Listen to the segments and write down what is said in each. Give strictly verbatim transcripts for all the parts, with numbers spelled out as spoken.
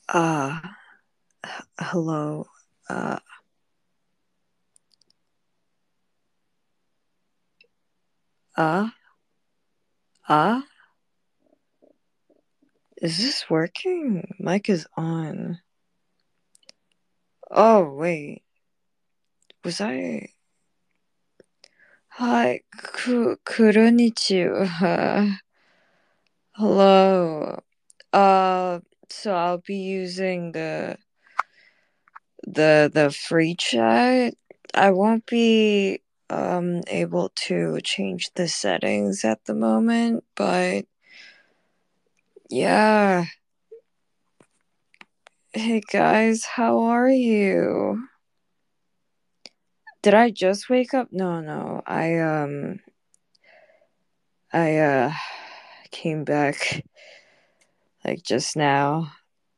Uh, Hello. Uh, uh, uh, is this working? Mic is on. Oh, wait. Was I? Hi, ku, kuronichiwa. Hello. Uh, so I'll be using the, the, the free chat. I won't be, um, able to change the settings at the moment, but yeah. Hey guys, how are you? Did I just wake up? No, no. I um I uh came back like just now.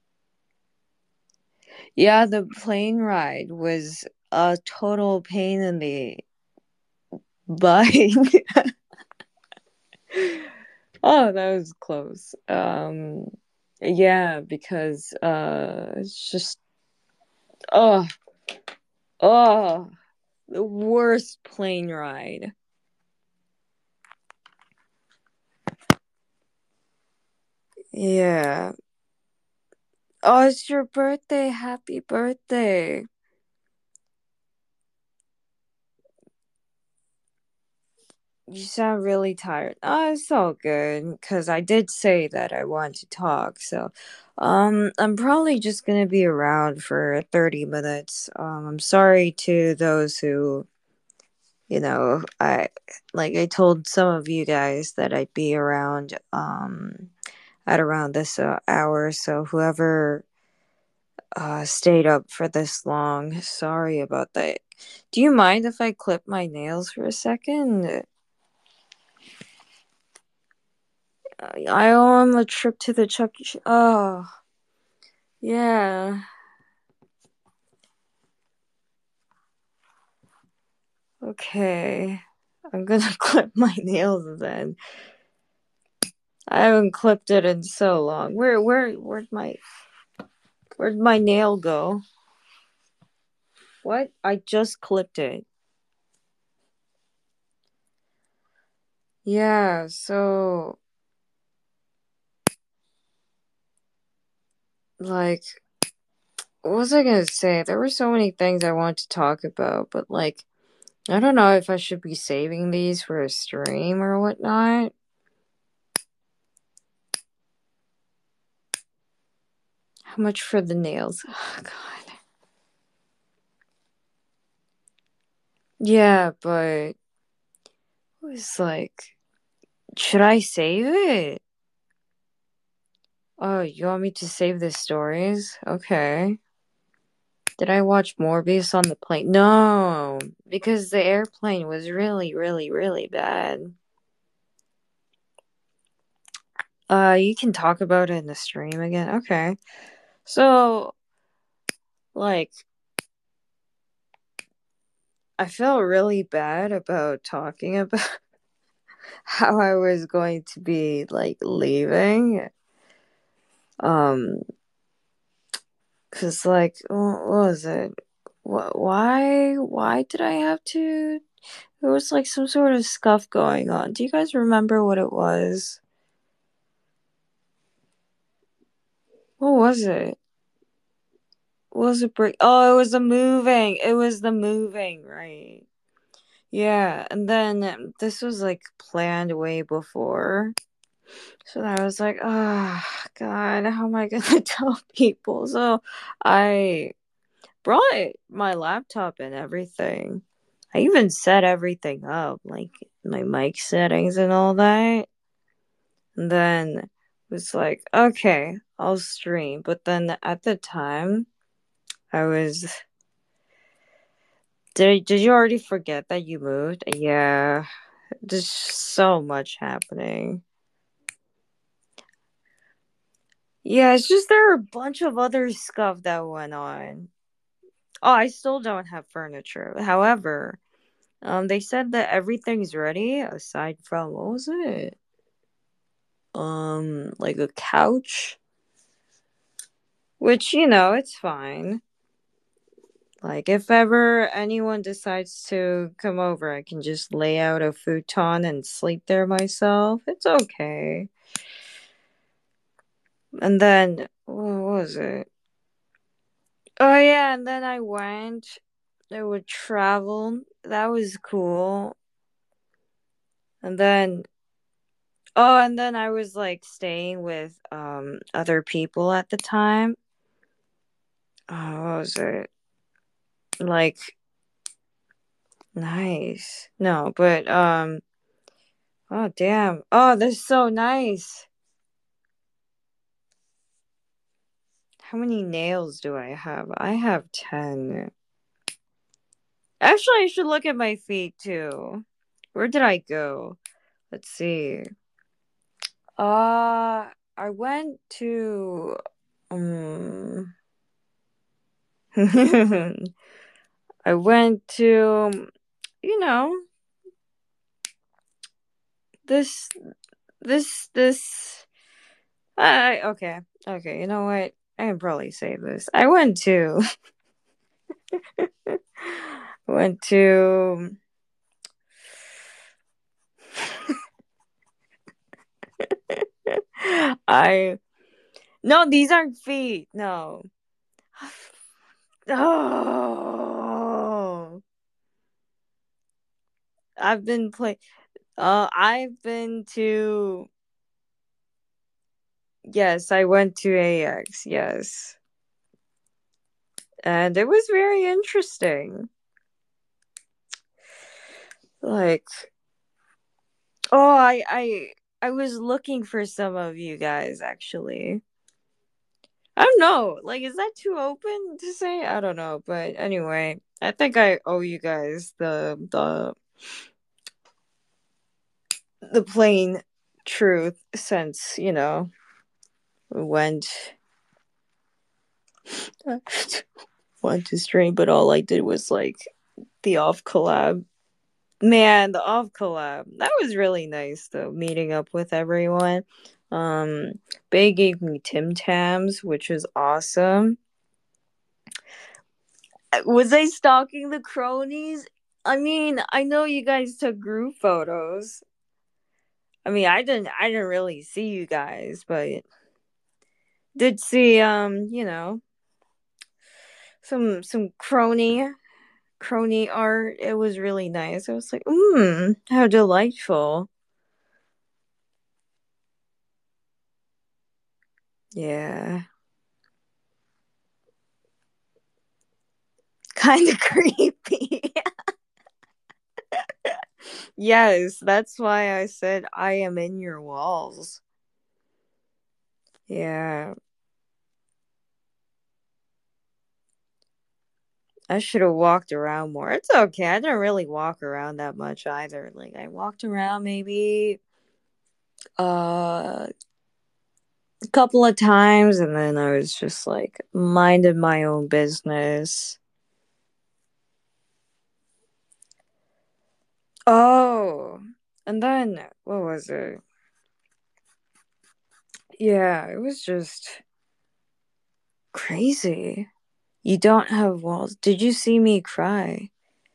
Yeah, the plane ride was a total pain in the butt. Oh, that was close. Um yeah, because uh it's just oh oh the worst plane ride. Yeah. Oh, it's your birthday. Happy birthday. You sound really tired. Oh, it's all good because I did say that I want to talk. So, um, I'm probably just gonna be around for thirty minutes. Um, I'm sorry to those who, you know, I like I told some of you guys that I'd be around, um, at around this uh, hour. So whoever uh stayed up for this long, sorry about that. Do you mind if I clip my nails for a second? I owe him a trip to the Chuck E. Cheese. Oh, yeah. Okay. I'm gonna clip my nails then. I haven't clipped it in so long. Where, where, where'd my, where'd my nail go? What? I just clipped it. Yeah, so, like, what was I gonna say? There were so many things I wanted to talk about, but, like, I don't know if I should be saving these for a stream or whatnot. How much for the nails? Oh, God. Yeah, but it was like, should I save it? Oh, you want me to save the stories? Okay. Did I watch Morbius on the plane? No, because the airplane was really, really, really bad. Uh, you can talk about it in the stream again. Okay. So, like, I felt really bad about talking about how I was going to be, like, leaving. Um, cause, like, what was it? What? Why? Why did I have to? There was like some sort of scuff going on. Do you guys remember what it was? What was it? What was it break? Oh, it was the moving. It was the moving, right? Yeah, and then um, this was like planned way before. So I was like, oh, God, how am I gonna tell people? So I brought my laptop and everything. I even set everything up, like my mic settings and all that. And then was like, okay, I'll stream. But then at the time, I was. Did did you already forget that you moved? Yeah, there's so much happening. Yeah, it's just there are a bunch of other stuff that went on. Oh, I still don't have furniture. However, um, they said that everything's ready aside from what was it? Um, like a couch. which, you know, it's fine. Like, if ever anyone decides to come over, I can just lay out a futon and sleep there myself. It's okay. And then, what was it? Oh, yeah, and then I went. I would travel. That was cool. And then, oh, and then I was like staying with um other people at the time. Oh, what was it? Like, nice. No, but um oh damn. Oh, this is so nice. How many nails do I have? I have ten. Actually, I should look at my feet too. Where did I go? Let's see. Uh I went to um I went to, you know, this this this I okay. Okay, you know what? I can probably say this. I went to went to I no, these aren't feet. No. Oh. I've been play uh I've been to yes, I went to A X, yes. And it was very interesting. Like, oh, I I I was looking for some of you guys actually. I don't know. Like, is that too open to say? I don't know. But anyway, I think I owe you guys the the the plain truth since, you know, we went went to stream, but all I did was like the off collab. Man, the off collab. That was really nice though, meeting up with everyone. Um Bay gave me Tim Tams, which was awesome. Was I stalking the cronies? I mean, I know you guys took group photos. I mean, I didn't I didn't really see you guys, but did see um, you know, some some crony crony art. It was really nice. I was like, mmm, how delightful. Yeah. Kind of creepy. Yes, that's why I said I am in your walls. Yeah. I should have walked around more. It's okay. I didn't really walk around that much either. Like, I walked around maybe uh a couple of times and then I was just like minding my own business. Oh. And then what was it? Yeah, it was just crazy. You don't have walls. Did you see me cry?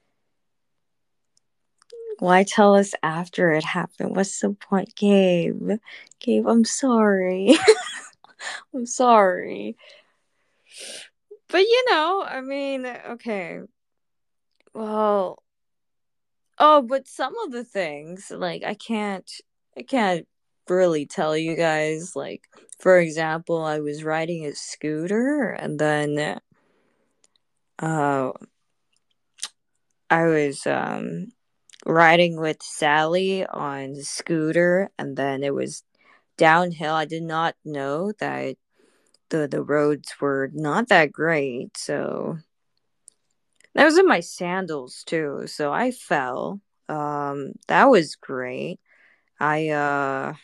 Why tell us after it happened? What's the point, Gabe? Gabe, I'm sorry. I'm sorry. But you know, I mean, okay. Well, oh, but some of the things, like I can't I can't really tell you guys. Like, for example, I was riding a scooter and then uh I was um riding with Sally on the scooter and then it was downhill. I did not know that the the roads were not that great, so that was in my sandals too. So I fell. Um, that was great. I uh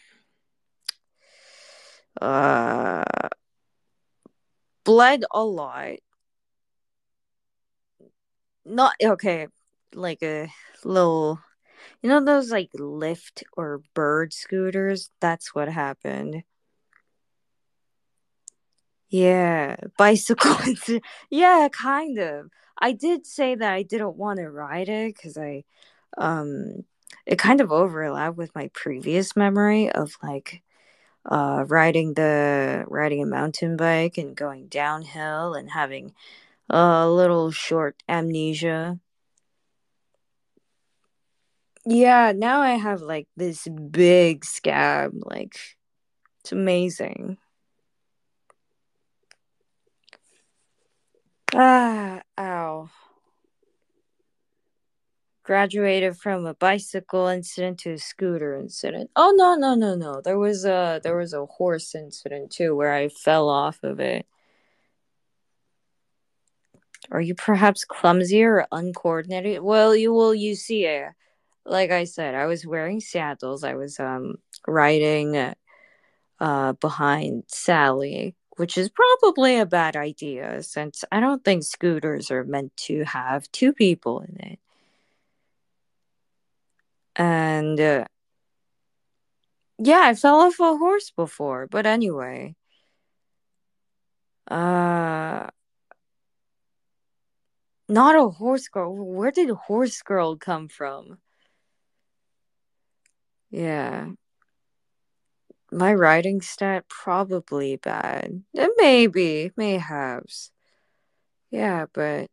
uh bled a lot. Not okay, like a little, you know those like lift or bird scooters. That's what happened. Yeah, bicycle. inci- Yeah, kind of. I did say that I didn't want to ride it because I, um, it kind of overlapped with my previous memory of like, uh, riding the riding a mountain bike and going downhill and having a little short amnesia. Yeah, now I have like this big scab. Like, it's amazing. Ah, ow. Graduated from a bicycle incident to a scooter incident. Oh no, no, no, no. There was a there was a horse incident too where I fell off of it. Are you perhaps clumsy or uncoordinated? Well, you will you see it. Like I said, I was wearing sandals. I was um riding uh, uh behind Sally, which is probably a bad idea since I don't think scooters are meant to have two people in it. And uh, yeah, I fell off a horse before, but anyway. Uh Not a horse girl. Where did horse girl come from? Yeah. My writing stat probably bad. Eh, Maybe, mayhaps. Yeah, but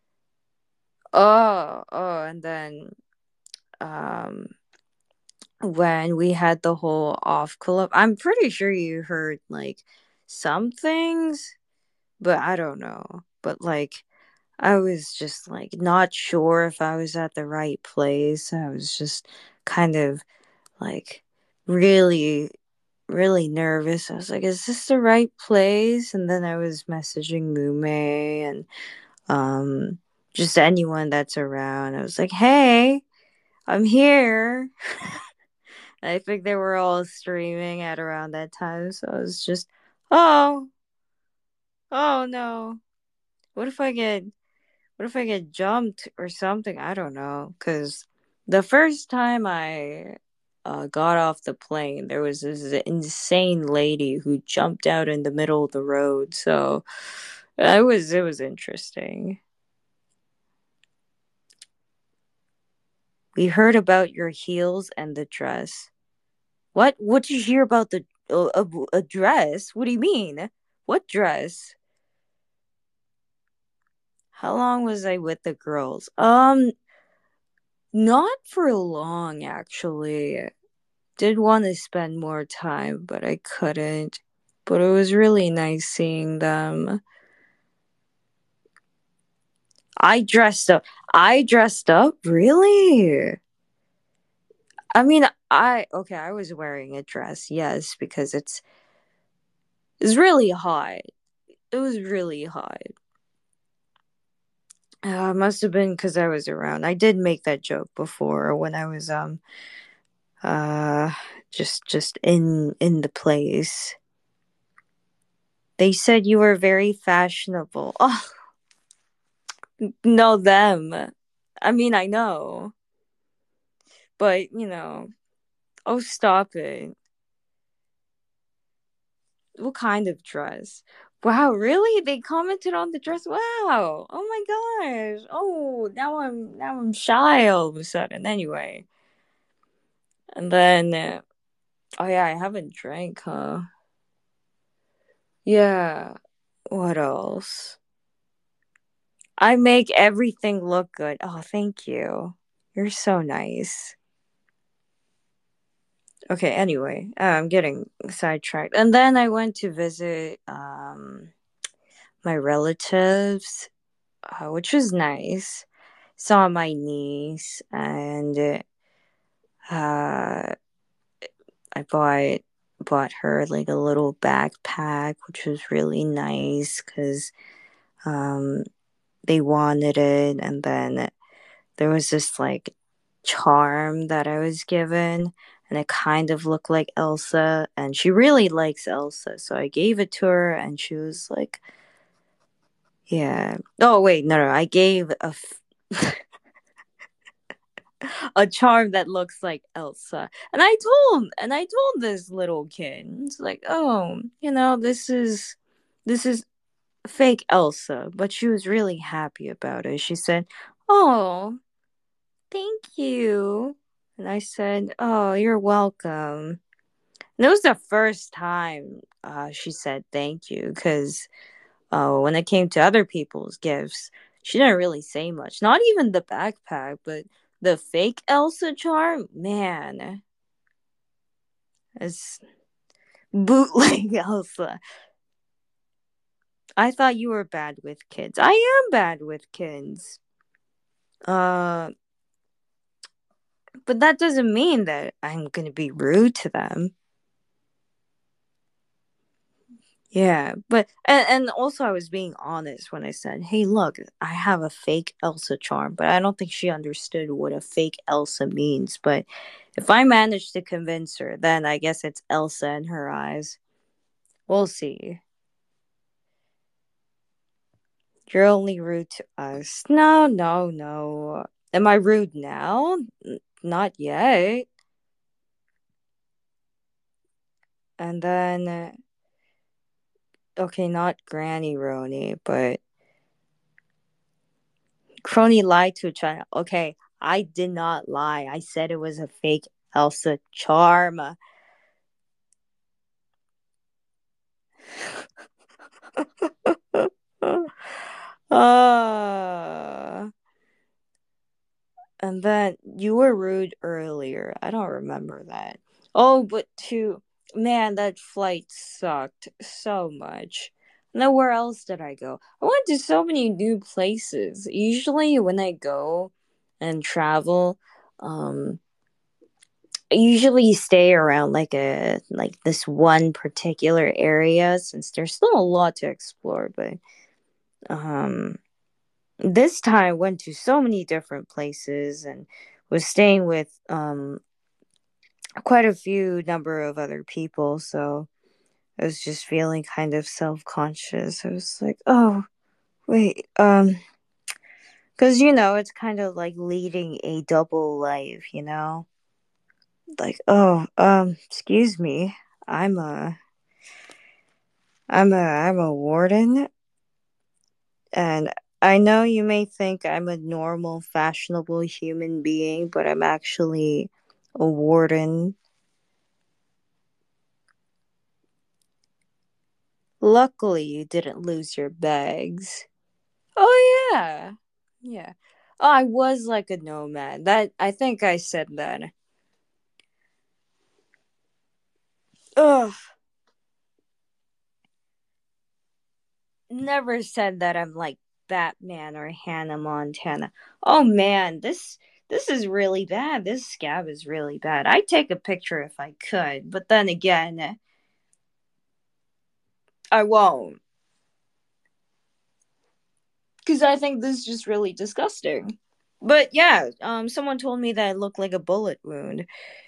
oh, oh, and then um when we had the whole off club, I'm pretty sure you heard like some things, but I don't know. But like I was just like not sure if I was at the right place. I was just kind of like really really nervous. I was like, is this the right place? And then I was messaging Mume and um just anyone that's around. I was like, hey, I'm here. I think they were all streaming at around that time. So I was just, oh, oh no. What if I get what if I get jumped or something? I don't know. Cause the first time I uh, got off the plane, there was this insane lady who jumped out in the middle of the road. So it was it was interesting. We heard about your heels and the dress. What? What did you hear about the uh, a, a dress? What do you mean? What dress? How long was I with the girls? Um, not for long actually. Did want to spend more time, but I couldn't. But it was really nice seeing them. I dressed up. I dressed up? Really? I mean, I okay, I was wearing a dress, yes, because it's it's really hot. It was really hot. Uh, it must have been because I was around. I did make that joke before when I was um uh just just in in the place. They said you were very fashionable. Oh, know them. I mean, I know, but you know, oh, stop it. What kind of dress? Wow, really? They commented on the dress. Wow. Oh my gosh. Oh, now I'm now I'm shy all of a sudden. Anyway, and then uh, oh yeah, I haven't drank, huh? Yeah. What else? I make everything look good. Oh, thank you. You're so nice. Okay, anyway, uh, I'm getting sidetracked. And then I went to visit um my relatives, uh, which was nice. Saw my niece and uh I bought bought her like a little backpack, which was really nice cuz um they wanted it, and then there was this like charm that I was given, and it kind of looked like Elsa, and she really likes Elsa, so I gave it to her, and she was like, "Yeah." Oh wait, no, no, I gave a f- a charm that looks like Elsa, and I told, and I told this little kid, it's like, "Oh, you know, this is." this is fake Elsa, but she was really happy about it. She said, "Oh, thank you." And I said, "Oh, you're welcome." And it was the first time uh, she said thank you because uh, when it came to other people's gifts, she didn't really say much. Not even the backpack, but the fake Elsa charm, man, it's bootleg Elsa. I thought you were bad with kids. I am bad with kids. Uh, but that doesn't mean that I'm gonna be rude to them. Yeah, but and, and also I was being honest when I said, "Hey, look, I have a fake Elsa charm," but I don't think she understood what a fake Elsa means. But if I manage to convince her, then I guess it's Elsa in her eyes. We'll see. You're only rude to us. No, no, no. Am I rude now? N- Not yet. And then, uh, okay, not Granny Roni, but Crony lied to China. Okay, I did not lie. I said it was a fake Elsa charm. uh, and then you were rude earlier. I don't remember that. Oh, but to man, that flight sucked so much. Now, where else did I go? I went to so many new places. Usually, when I go and travel, um, I usually stay around like a like this one particular area since there's still a lot to explore. But um, this time I went to so many different places and was staying with um quite a few number of other people. So I was just feeling kind of self conscious. I was like, oh wait, um, because you know it's kind of like leading a double life, you know, like oh um, excuse me, I'm a I'm a I'm a warden, and I know you may think I'm a normal, fashionable human being, but I'm actually a warden. Luckily, you didn't lose your bags. Oh yeah, yeah. Oh, I was like a nomad. That I think I said that. Ugh, never said that I'm like Batman or Hannah Montana. Oh man, this this is really bad. This scab is really bad. I'd take a picture if I could, but then again, I won't because I think this is just really disgusting. But yeah, um, someone told me that it looked like a bullet wound.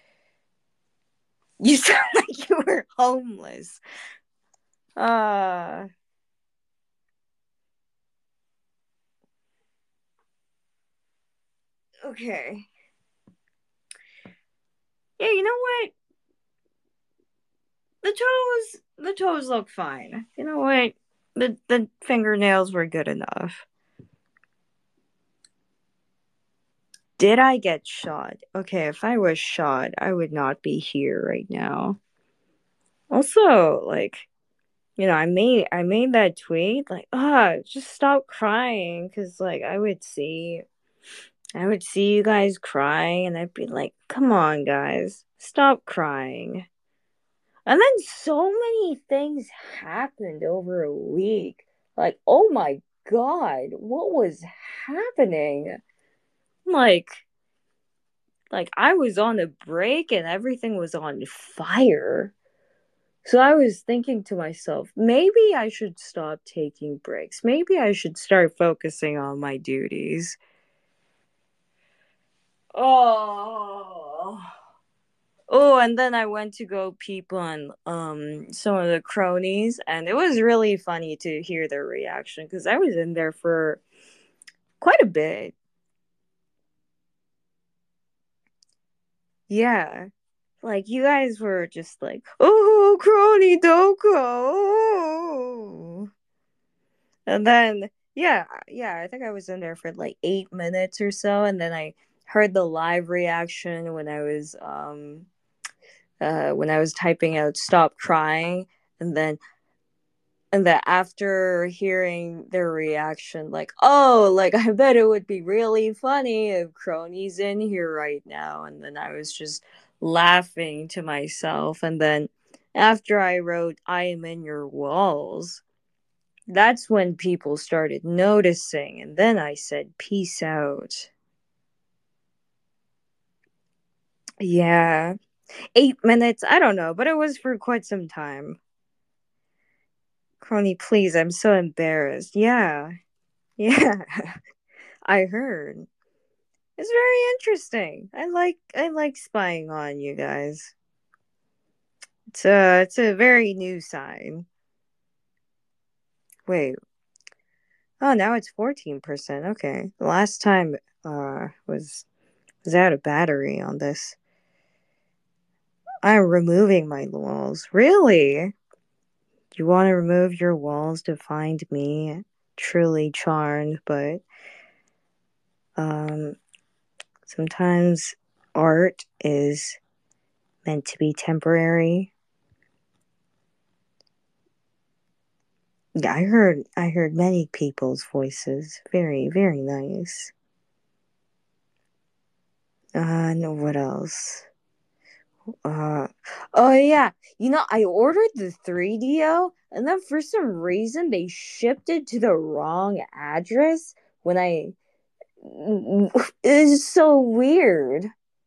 You sound like you were homeless. Uh, okay. Yeah, you know what? The toes, the toes look fine. You know what? The the fingernails were good enough. Did I get shot? Okay, if I was shot, I would not be here right now. Also, like, you know, I made I made that tweet like, ah, just stop crying, because like I would see, I would see you guys crying, and I'd be like, come on, guys, stop crying. And then so many things happened over a week. Like, oh my god, what was happening? Like, like I was on a break and everything was on fire. So I was thinking to myself, maybe I should stop taking breaks. Maybe I should start focusing on my duties. Oh. Oh, and then I went to go peep on um some of the cronies, and it was really funny to hear their reaction because I was in there for quite a bit. Yeah. Like, you guys were just like, oh, crony, don't go. And then, yeah, yeah, I think I was in there for like eight minutes or so. And then I heard the live reaction when I was, um, uh, when I was typing out "stop crying," and then and that after hearing their reaction, like, oh, like, I bet it would be really funny if Crony's in here right now. And then I was just laughing to myself. And then after I wrote "I am in your walls," that's when people started noticing. And then I said "peace out." Yeah, eight minutes, I don't know, but it was for quite some time. Crony, please, I'm so embarrassed. Yeah, yeah. I heard. It's very interesting. I like I like spying on you guys. It's a it's a very new sign. Wait. Oh, now it's fourteen percent. Okay. The last time uh was was out of battery on this. I'm removing my walls. Really? You want to remove your walls to find me? Truly charmed, but um sometimes art is meant to be temporary. Yeah, I heard I heard many people's voices. Very, very nice. Uh no, what else? Uh oh yeah. You know, I ordered the three D O and then for some reason they shipped it to the wrong address when I it's so weird.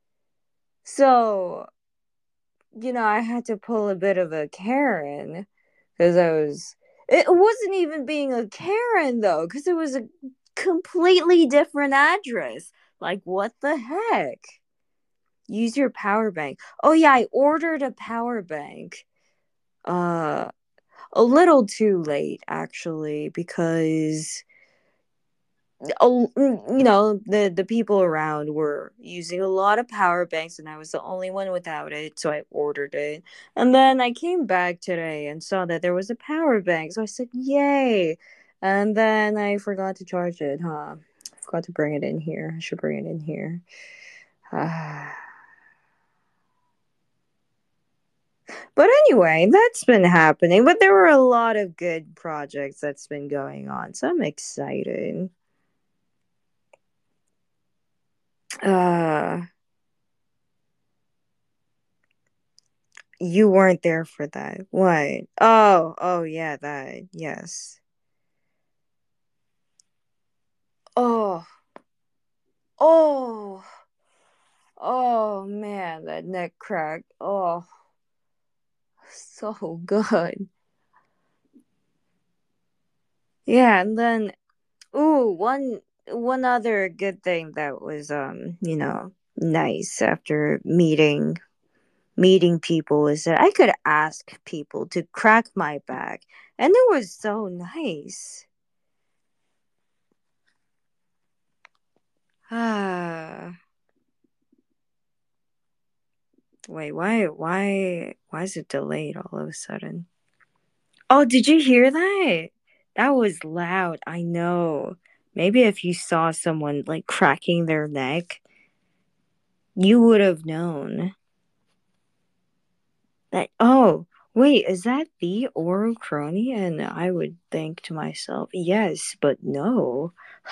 So, you know, I had to pull a bit of a Karen because I was. It wasn't even being a Karen though, because it was a completely different address. Like, what the heck? Use your power bank. Oh yeah, I ordered a power bank. Uh, a little too late actually, because oh, you know, the the people around were using a lot of power banks and I was the only one without it, so I ordered it. And then I came back today and saw that there was a power bank, so I said yay. And then I forgot to charge it. Huh, I forgot to bring it in here. I should bring it in here. But anyway, that's been happening, but there were a lot of good projects that's been going on, so I'm excited. uh You weren't there for that. What? Oh, oh yeah, that. Yes. Oh, oh, oh man, that neck crack. Oh, so good. Yeah, and then ooh, one one other good thing that was um, you know, nice after meeting meeting people is that I could ask people to crack my back, and it was so nice. Ah. Wait, why why why is it delayed all of a sudden? Oh, did you hear that? That was loud. I know. Maybe if you saw someone like cracking their neck, you would have known that. Oh, wait, is that the oral crony? And I would think to myself, yes, but no.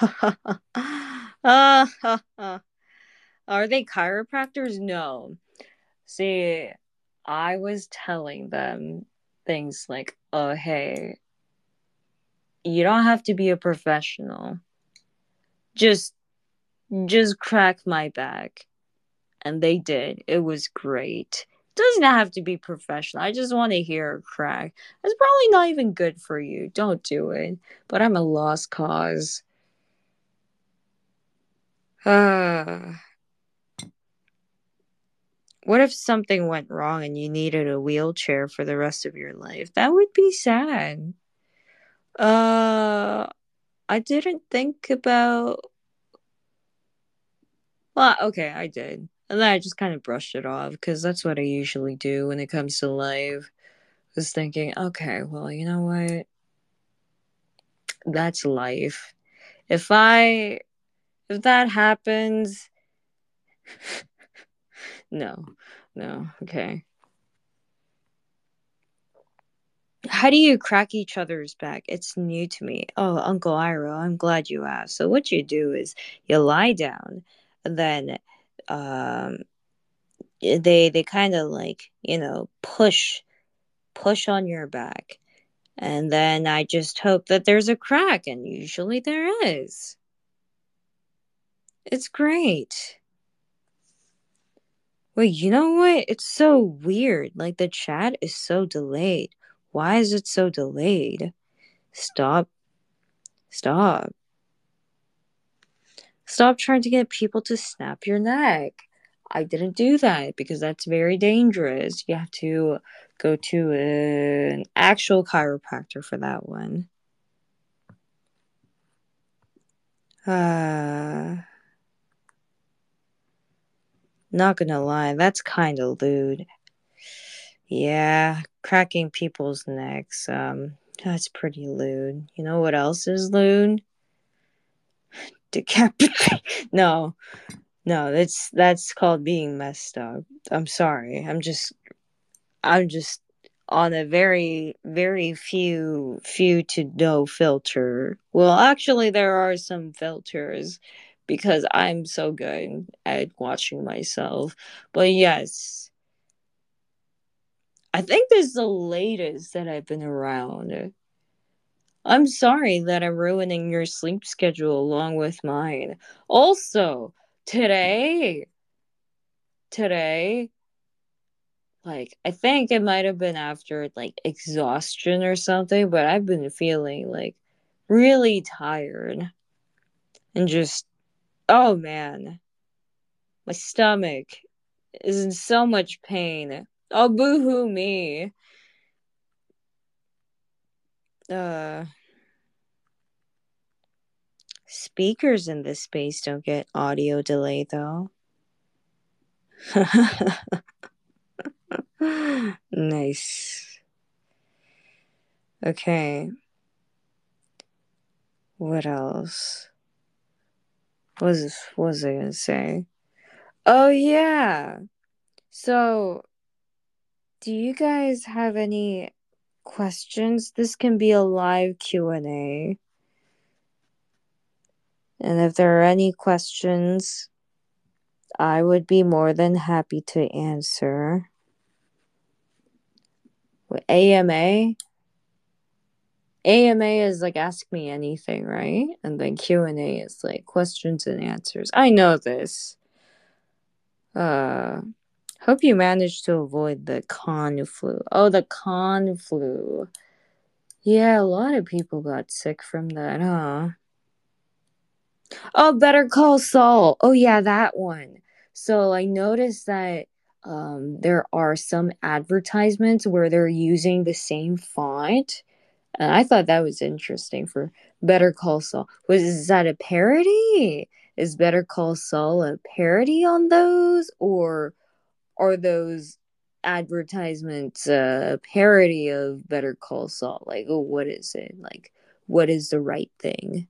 uh, Are they chiropractors? No. See, I was telling them things like, oh, hey, you don't have to be a professional. Just, just crack my back. And they did. It was great. Doesn't have to be professional. I just want to hear a crack. It's probably not even good for you. Don't do it. But I'm a lost cause. Ah. What if something went wrong and you needed a wheelchair for the rest of your life? That would be sad. Uh, I didn't think about. Well, okay, I did. And then I just kind of brushed it off because that's what I usually do when it comes to life. Was thinking, okay, well, you know what? That's life. If I if that happens, no, no, okay. How do you crack each other's back? It's new to me. Oh, Uncle Iro, I'm glad you asked. So what you do is you lie down, and then um, they they kind of like you know push push on your back, and then I just hope that there's a crack, and usually there is. It's great. Wait, you know what? It's so weird. Like the chat is so delayed. Why is it so delayed? Stop. Stop. Stop trying to get people to snap your neck. I didn't do that because that's very dangerous. You have to go to a, an actual chiropractor for that one. Uh, not gonna lie, that's kind of lewd. Yeah, cracking people's necks. Um, that's pretty lewd. You know what else is lewd? Decapitate. No, no, that's that's called being messed up. I'm sorry. I'm just I'm just on a very very few few to no filter. Well, actually there are some filters because I'm so good at watching myself. But yes, I think this is the latest that I've been around. I'm sorry that I'm ruining your sleep schedule along with mine. Also, today, today, like, I think it might have been after, like, exhaustion or something, but I've been feeling, like, really tired. And just, oh man, my stomach is in so much pain. Oh, boo hoo me. Uh, speakers in this space don't get audio delay, though. Nice. Okay. What else? What was what was I gonna say? Oh yeah. So, do you guys have any questions? This can be a live Q and A. And if there are any questions, I would be more than happy to answer. A M A? A M A is like ask me anything, right? And then Q and A is like questions and answers. I know this. Uh Hope you managed to avoid the con flu. Oh, the con flu. Yeah, a lot of people got sick from that, huh? Oh, Better Call Saul. Oh, yeah, that one. So I noticed that um, there are some advertisements where they're using the same font. And I thought that was interesting for Better Call Saul. Was is that a parody? Is Better Call Saul a parody on those, or are those advertisements a parody of Better Call Saul? Like, oh, what is it? Like, what is the right thing?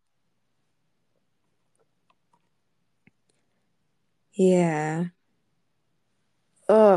Yeah. Ugh.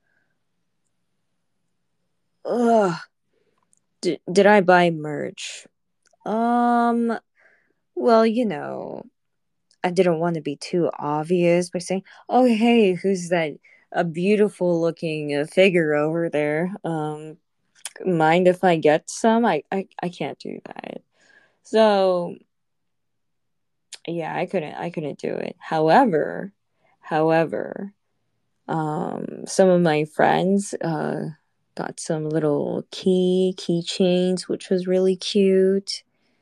Ugh. D- did I buy merch? Um, well, you know, I didn't want to be too obvious by saying, "Oh, hey, who's that a beautiful looking uh, figure over there? Um, mind if I get some?" I, I I can't do that. So, yeah, I couldn't I couldn't do it. However, however, um some of my friends uh got some little key keychains which was really cute.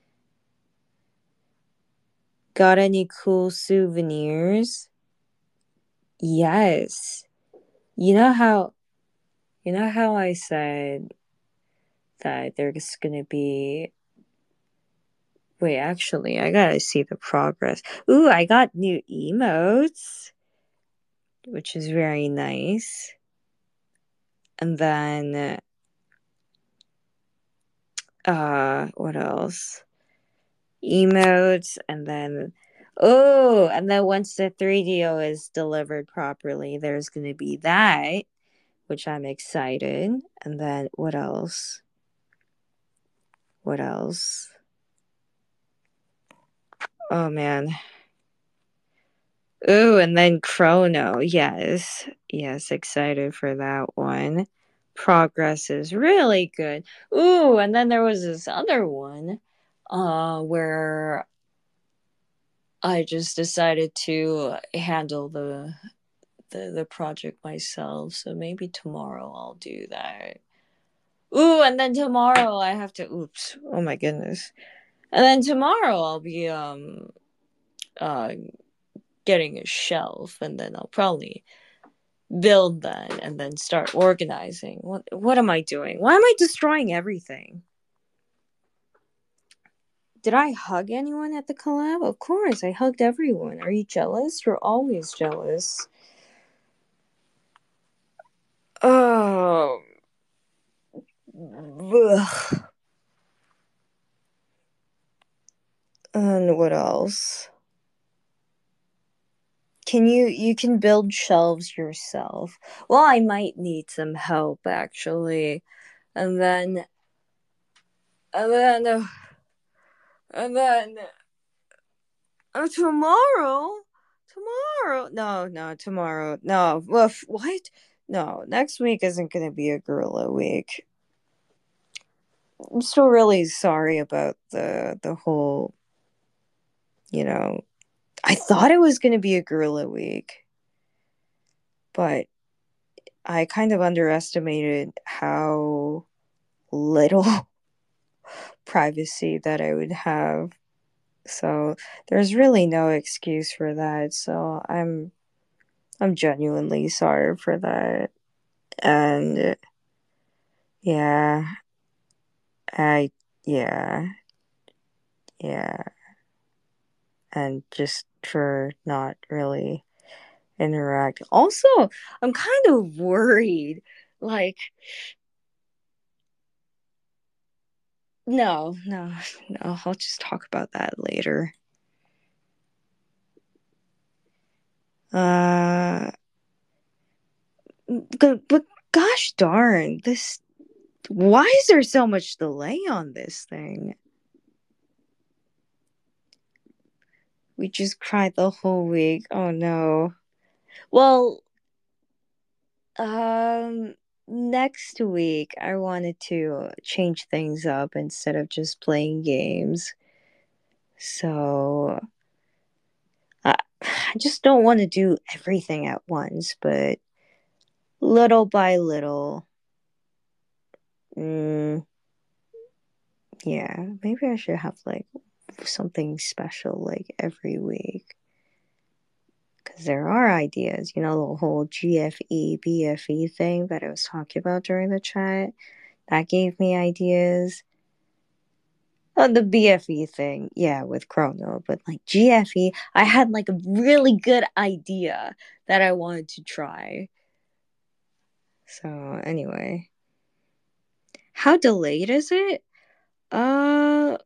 Got any cool souvenirs? Yes. You know how you know how I said that there's gonna be wait, actually, I gotta see the progress. Ooh, I got new emotes. which is very nice. And then, uh, what else? Emotes, and then, oh, and then once the three D O is delivered properly, there's going to be that, which I'm excited. And then, what else? What else? Oh, man. Ooh, and then Chrono. Yes. Yes, excited for that one. Progress is really good. Ooh, and then there was this other one uh where I just decided to handle the the the project myself. So maybe tomorrow I'll do that. Ooh, and then tomorrow I have to oops. Oh my goodness. And then tomorrow I'll be um uh getting a shelf, and then I'll probably build that and then start organizing. What what am I doing? Why am I destroying everything? Did I hug anyone at the collab? Of course, I hugged everyone. Are you jealous? You're always jealous. Oh. Ugh. And what else? Can you you can build shelves yourself? Well, I might need some help actually. And then and then uh, and then uh, tomorrow tomorrow no no tomorrow no Woof, what no next week isn't gonna be a gorilla week. I'm still really sorry about the the whole, you know, I thought it was gonna be a gorilla week, but I kind of underestimated how little privacy that I would have. So there's really no excuse for that. So I'm I'm genuinely sorry for that. And yeah, I yeah, yeah. And just for not really interact. Also, I'm kind of worried. Like, no, no, no. I'll just talk about that later. Uh, but, but gosh darn, this. Why is there so much delay on this thing? We just cried the whole week. Oh no. Well, um, next week I wanted to change things up instead of just playing games. So I, I just don't want to do everything at once, but little by little. Mm, yeah, maybe I should have like something special like every week. Because there are ideas, you know, the whole G F E, B F E thing that I was talking about during the chat. That gave me ideas. Oh, the B F E thing, yeah, with Chrono, but like G F E, I had like a really good idea that I wanted to try. So, anyway. How delayed is it? Uh,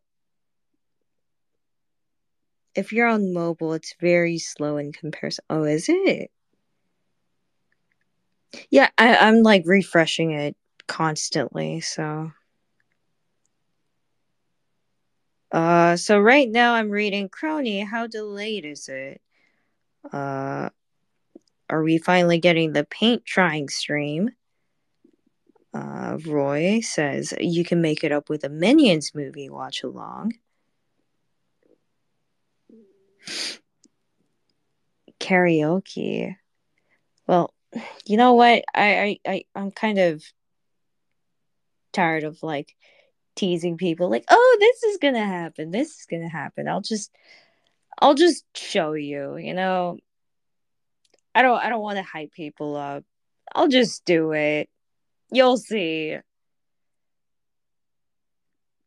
if you're on mobile, it's very slow in comparison. Oh, is it? Yeah, I, I'm like refreshing it constantly, so. Uh, so right now I'm reading Crony. How delayed is it? Uh, are we finally getting the paint trying stream? Uh, Roy says you can make it up with a Minions movie watch along. Karaoke. Well, you know what? I, I, I I'm kind of tired of like teasing people like, oh, this is gonna happen, this is gonna happen. I'll just I'll just show you, you know. I don't I don't want to hype people up. I'll just do it. You'll see.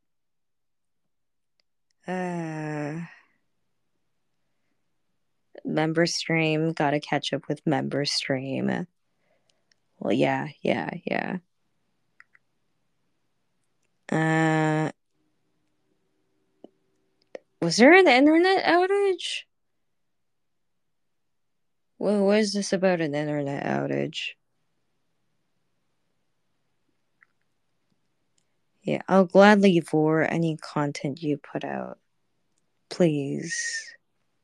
Uh member stream. Gotta catch up with member stream. Well, yeah, yeah, yeah. Uh, was there an internet outage? What was this about an internet outage? Yeah, I'll gladly vore any content you put out. Please.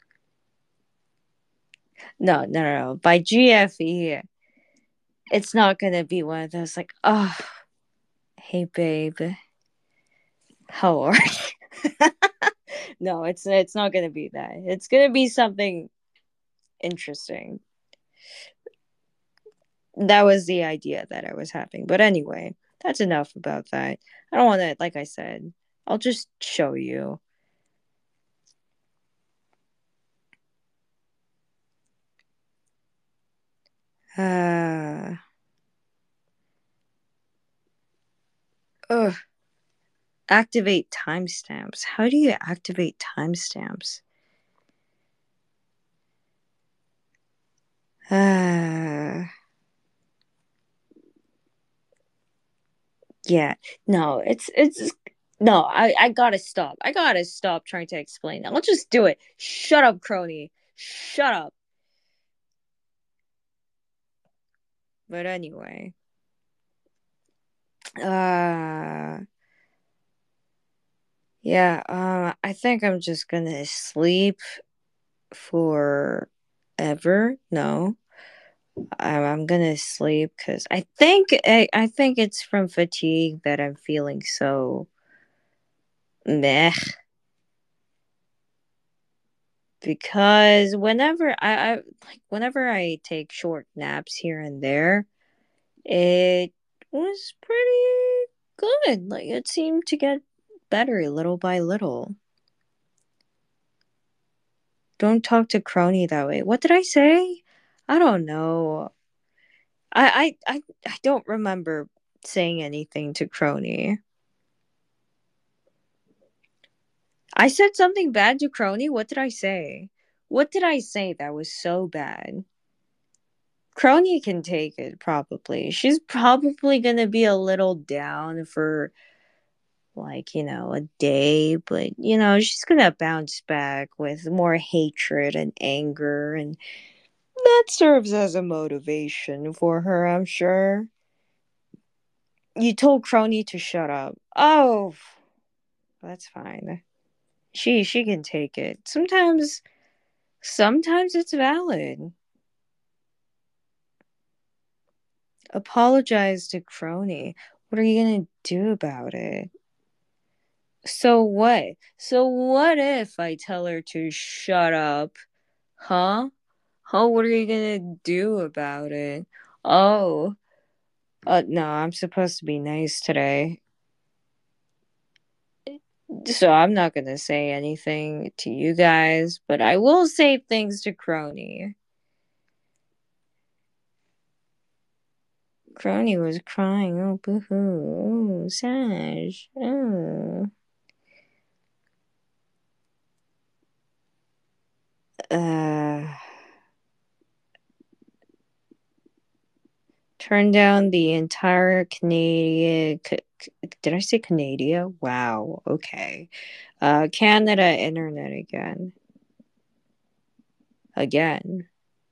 No, no, no, no. By G F E, it's not gonna be one of those like, oh, hey babe, how are you? No, it's it's not gonna be that. It's gonna be something interesting. That was the idea that I was having. But anyway, that's enough about that. I don't want to, like I said, I'll just show you. Uh, ugh. Activate timestamps. How do you activate timestamps? Uh, yeah. No, it's it's no. I I gotta stop. I gotta stop trying to explain. I'll just do it. Shut up, crony. Shut up. But anyway, uh, yeah. Uh, I think I'm just gonna sleep for ever. No, I'm, I'm gonna sleep because I think I, I think it's from fatigue that I'm feeling so meh. Because whenever I, I like whenever I take short naps here and there, it was pretty good. Like it seemed to get better little by little. Don't talk to Crony that way. What did I say? I don't know. I I I, I don't remember saying anything to Crony. I said something bad to Crony? What did I say? What did I say that was so bad? Crony can take it, probably. She's probably gonna be a little down for, like, you know, a day, but, you know, she's gonna bounce back with more hatred and anger, and that serves as a motivation for her, I'm sure. You told Crony to shut up. Oh, that's fine. She she can take it. Sometimes sometimes it's valid. Apologize to Crony. What are you gonna do about it? So what? So what if I tell her to shut up? Huh? Huh? What are you gonna do about it? Oh. Uh, no, I'm supposed to be nice today. So I'm not gonna say anything to you guys, but I will say things to Crony. Crony was crying. Oh, boo hoo. Oh, Sash. Oh. Uh. Turn down the entire Canadian. Did I say Canada? Wow. Okay. Uh, Canada internet again. Again.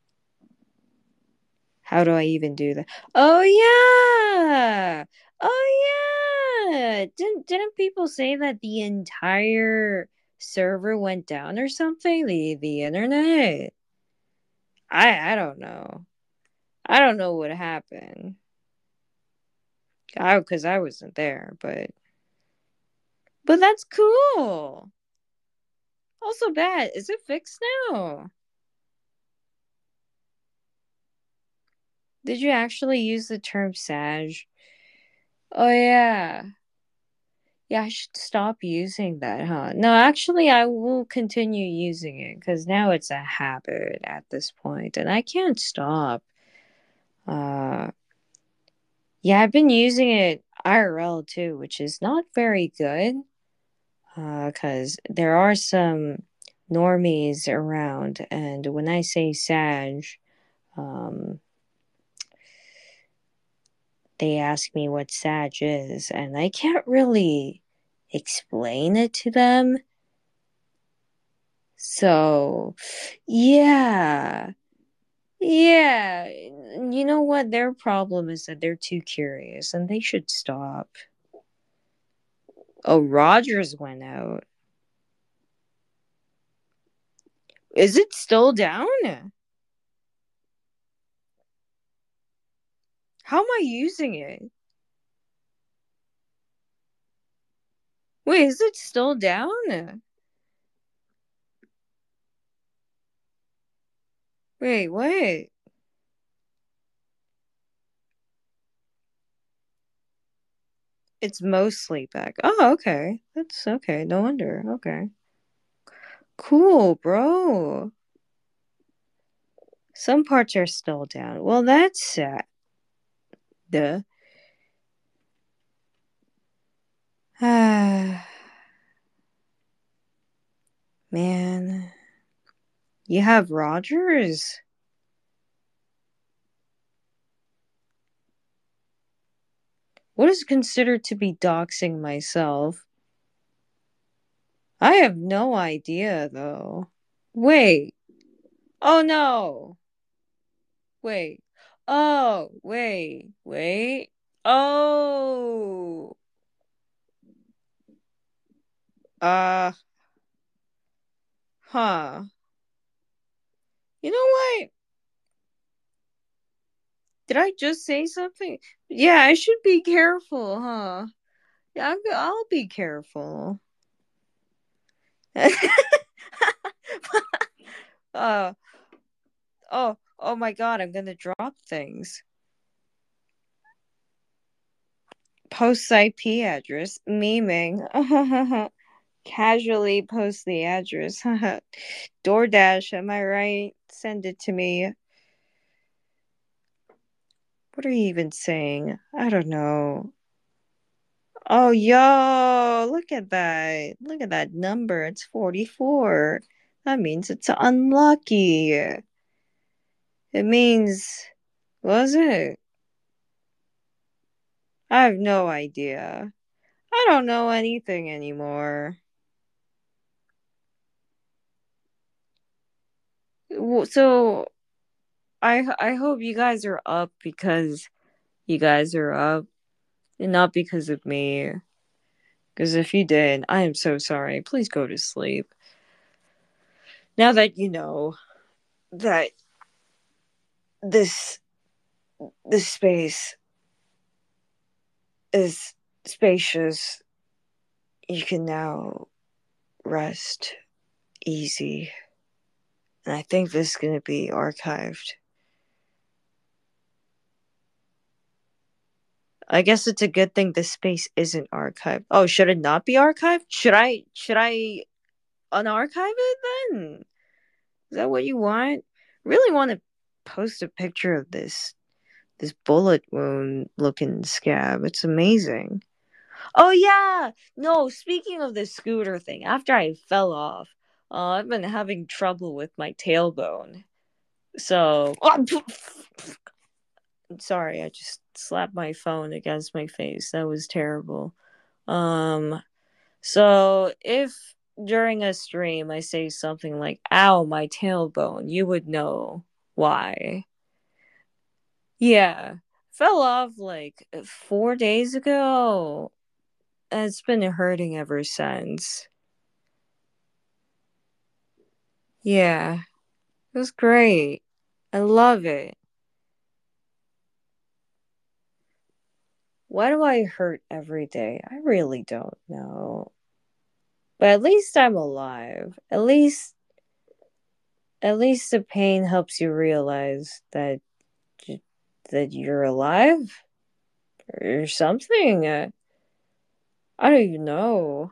How do I even do that? Oh yeah. Oh yeah. Didn't didn't people say that the entire server went down or something? The the internet. I I don't know. I don't know what happened. I because I wasn't there, but but that's cool. Also bad. Is it fixed now? Did you actually use the term Sag? Oh yeah. Yeah, I should stop using that, huh? No, actually I will continue using it because now it's a habit at this point and I can't stop. Uh yeah, I've been using it I R L too, which is not very good. Uh, cause there are some normies around, and when I say Sag, um, they ask me what Sag is, and I can't really explain it to them. So, yeah. Yeah. You know what? Their problem is that they're too curious and they should stop. Oh, Rogers went out. Is it still down? How am I using it? Wait, is it still down? Wait, what? It's mostly back. Oh, okay. That's okay. No wonder. Okay. Cool, bro. Some parts are still down. Well, that's sad. Duh. Ah, man. You have Rogers? What is considered to be doxing myself? I have no idea, though. Wait. Oh, no. Wait. Oh, wait. Wait. Oh. Uh, huh. You know what? Did I just say something? Yeah, I should be careful, huh? Yeah, I'll, I'll be careful. uh, oh, oh my god, I'm gonna drop things. Post I P address, memeing. Casually post the address. DoorDash, am I right? Send it to me. What are you even saying? I don't know. Oh, yo, look at that. Look at that number. It's forty-four. That means it's unlucky. It means, was it? I have no idea. I don't know anything anymore. So, I I hope you guys are up because you guys are up and not because of me. Because if you did, I am so sorry. Please go to sleep. Now that you know that this this space is spacious, you can now rest easy. And I think this is going to be archived. I guess it's a good thing this space isn't archived. Oh, should it not be archived? Should I should I unarchive it then? Is that what you want? Really want to post a picture of this this bullet wound looking scab. It's amazing. Oh yeah. No, speaking of the scooter thing, after I fell off, uh, I've been having trouble with my tailbone. So, sorry, I just slapped my phone against my face. That was terrible. Um, so if during a stream I say something like "ow, my tailbone," you would know why. Yeah. Fell off like four days ago. And it's been hurting ever since. Yeah. It was great. I love it. Why do I hurt every day? I really don't know. But at least I'm alive. At least at least the pain helps you realize that that you're alive or something. Uh, I don't even know.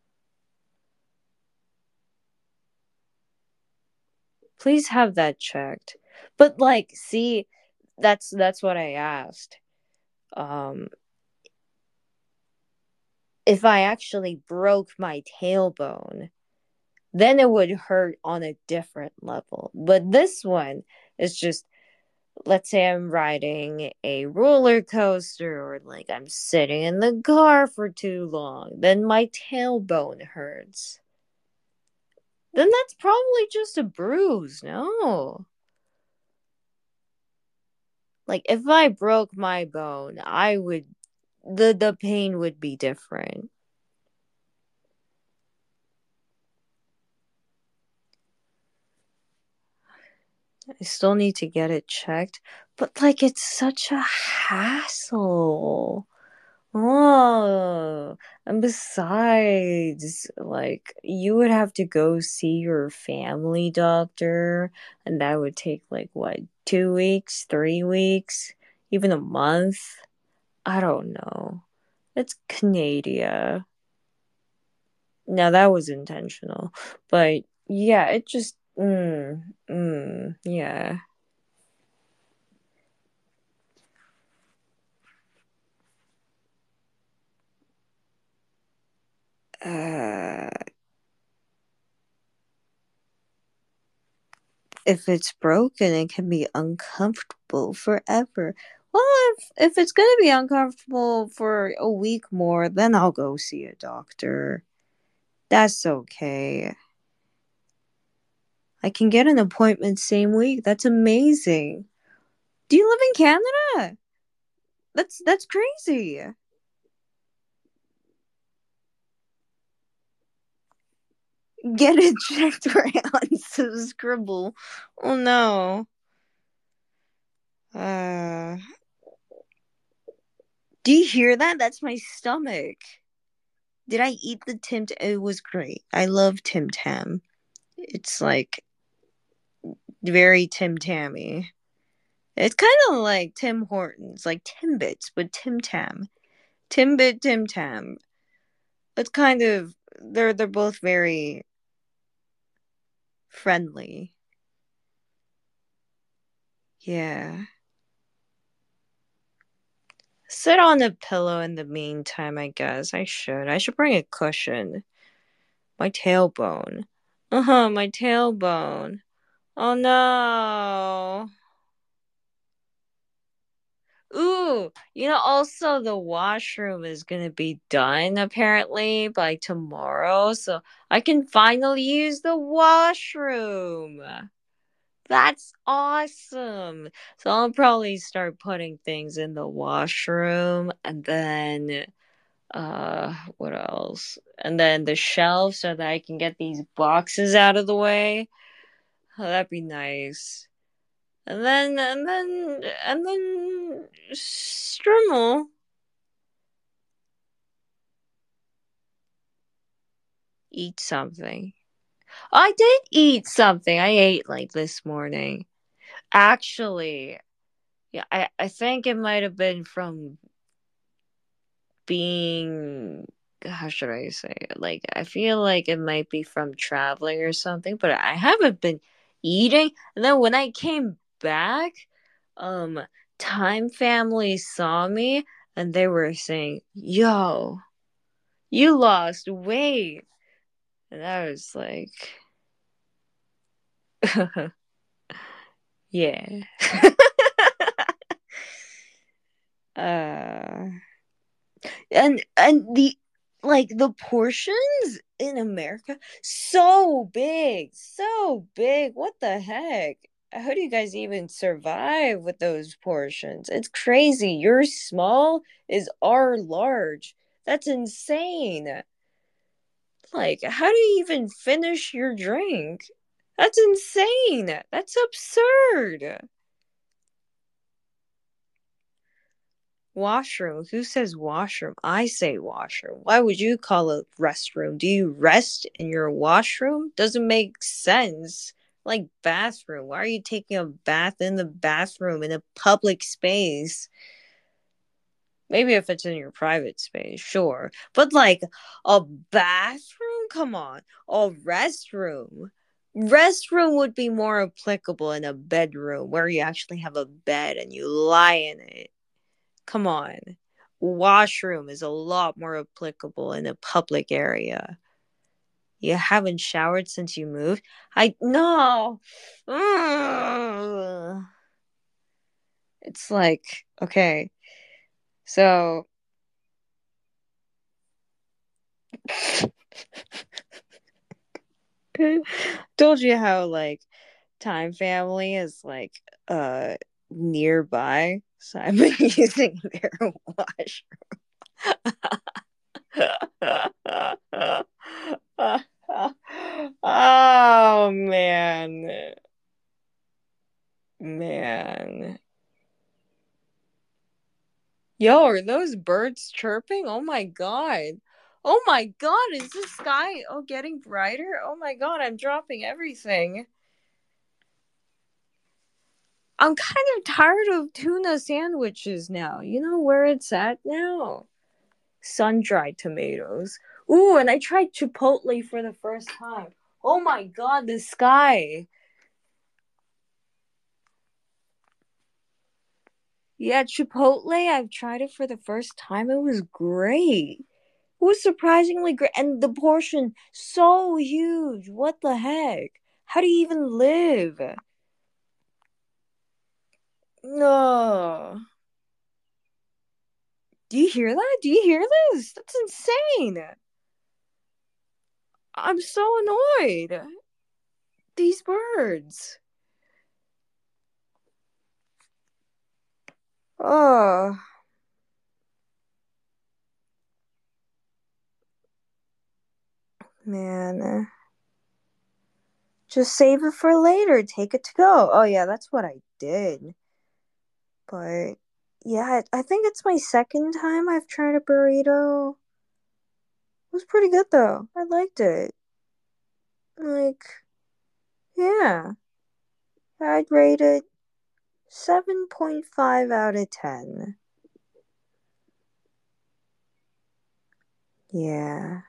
Please have that checked. But like, see, that's that's what I asked. Um if I actually broke my tailbone, then it would hurt on a different level. But this one is just, let's say I'm riding a roller coaster, or like I'm sitting in the car for too long, then my tailbone hurts. Then that's probably just a bruise, no? Like if I broke my bone, I would the the pain would be different. I still need to get it checked, but like it's such a hassle. Oh, and besides, like, you would have to go see your family doctor, and that would take, like, what, two weeks, three weeks, even a month? I don't know. It's Canada. Now, that was intentional, but yeah, it just, mm, mm, yeah. Uh, if it's broken, it can be uncomfortable forever. Well, if if it's gonna be uncomfortable for a week more, then I'll go see a doctor. That's okay. I can get an appointment same week. That's amazing. Do you live in Canada? That's that's crazy. Get it checked right on some scribble. Oh no. Uh, do you hear that? That's my stomach. Did I eat the Tim? It was great. I love Tim Tam. It's like very Tim Tammy. It's kind of like Tim Hortons, like Timbits, but Tim Tam. Timbit, Tim Tam. It's kind of they're they're both very friendly. Yeah. Sit on a pillow in the meantime, I guess. I should. I should bring a cushion. My tailbone. Uh huh, my tailbone. Oh no. Ooh, you know, also the washroom is gonna be done apparently by tomorrow, so I can finally use the washroom. That's awesome. So I'll probably start putting things in the washroom, and then uh what else? And then the shelf so that I can get these boxes out of the way. Oh, that'd be nice. And then and then and then Strimmel. Eat something. I did eat something. I ate like this morning. Actually, yeah, I, I think it might have been from being, how should I say it? Like, I feel like it might be from traveling or something, but I haven't been eating. And then when I came back, um, Time Family saw me and they were saying, "Yo, you lost weight." And I was like, yeah. uh and and the like the portions in America so big, so big. What the heck? How do you guys even survive with those portions? It's crazy. Your small is our large. That's insane. Like, how do you even finish your drink? That's insane. That's absurd. Washroom. Who says washroom? I say washroom. Why would you call it restroom? Do you rest in your washroom? Doesn't make sense. Like bathroom. Why are you taking a bath in the bathroom in a public space? Maybe if it's in your private space, sure. But like a bathroom? Come on. A restroom. Restroom would be more applicable in a bedroom where you actually have a bed and you lie in it. Come on. Washroom is a lot more applicable in a public area. You haven't showered since you moved? I no. Ugh. It's like, okay. So told you how like Time Family is like uh nearby. So I've been using their washroom. Oh man. Man. Yo, are those birds chirping? Oh my god. Oh my god, is the sky oh getting brighter? Oh my god, I'm dropping everything. I'm kind of tired of tuna sandwiches now. You know where it's at now? Sun-dried tomatoes. Ooh, and I tried Chipotle for the first time. Oh my god, the sky. Yeah, Chipotle, I've tried it for the first time. It was great. It was surprisingly great. And the portion, so huge. What the heck? How do you even live? No. Do you hear that? Do you hear this? That's insane. I'm so annoyed. These birds. Oh, man. Just save it for later. Take it to go. Oh, yeah, that's what I did. But, yeah, I think it's my second time I've tried a burrito. It was pretty good, though. I liked it. Like, yeah. I'd rate it seven point five out of ten. Yeah.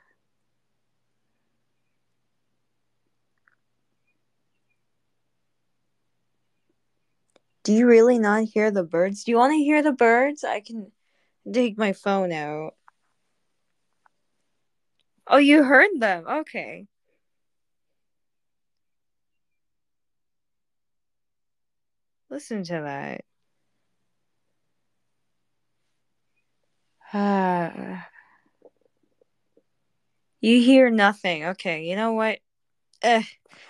Do you really not hear the birds? Do you want to hear the birds? I can take my phone out. Oh, you heard them. Okay. Listen to that. Ah. You hear nothing. Okay, you know what? Eh,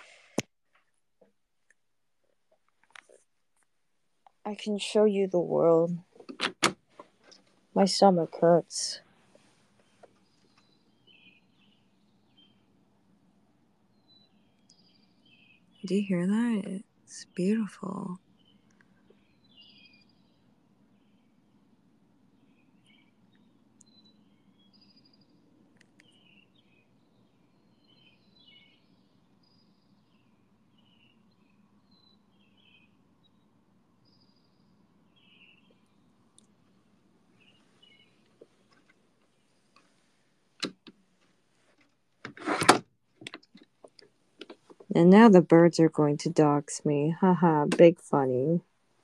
I can show you the world. My stomach hurts. Do you hear that? It's beautiful. And now the birds are going to dox me. Haha, big funny.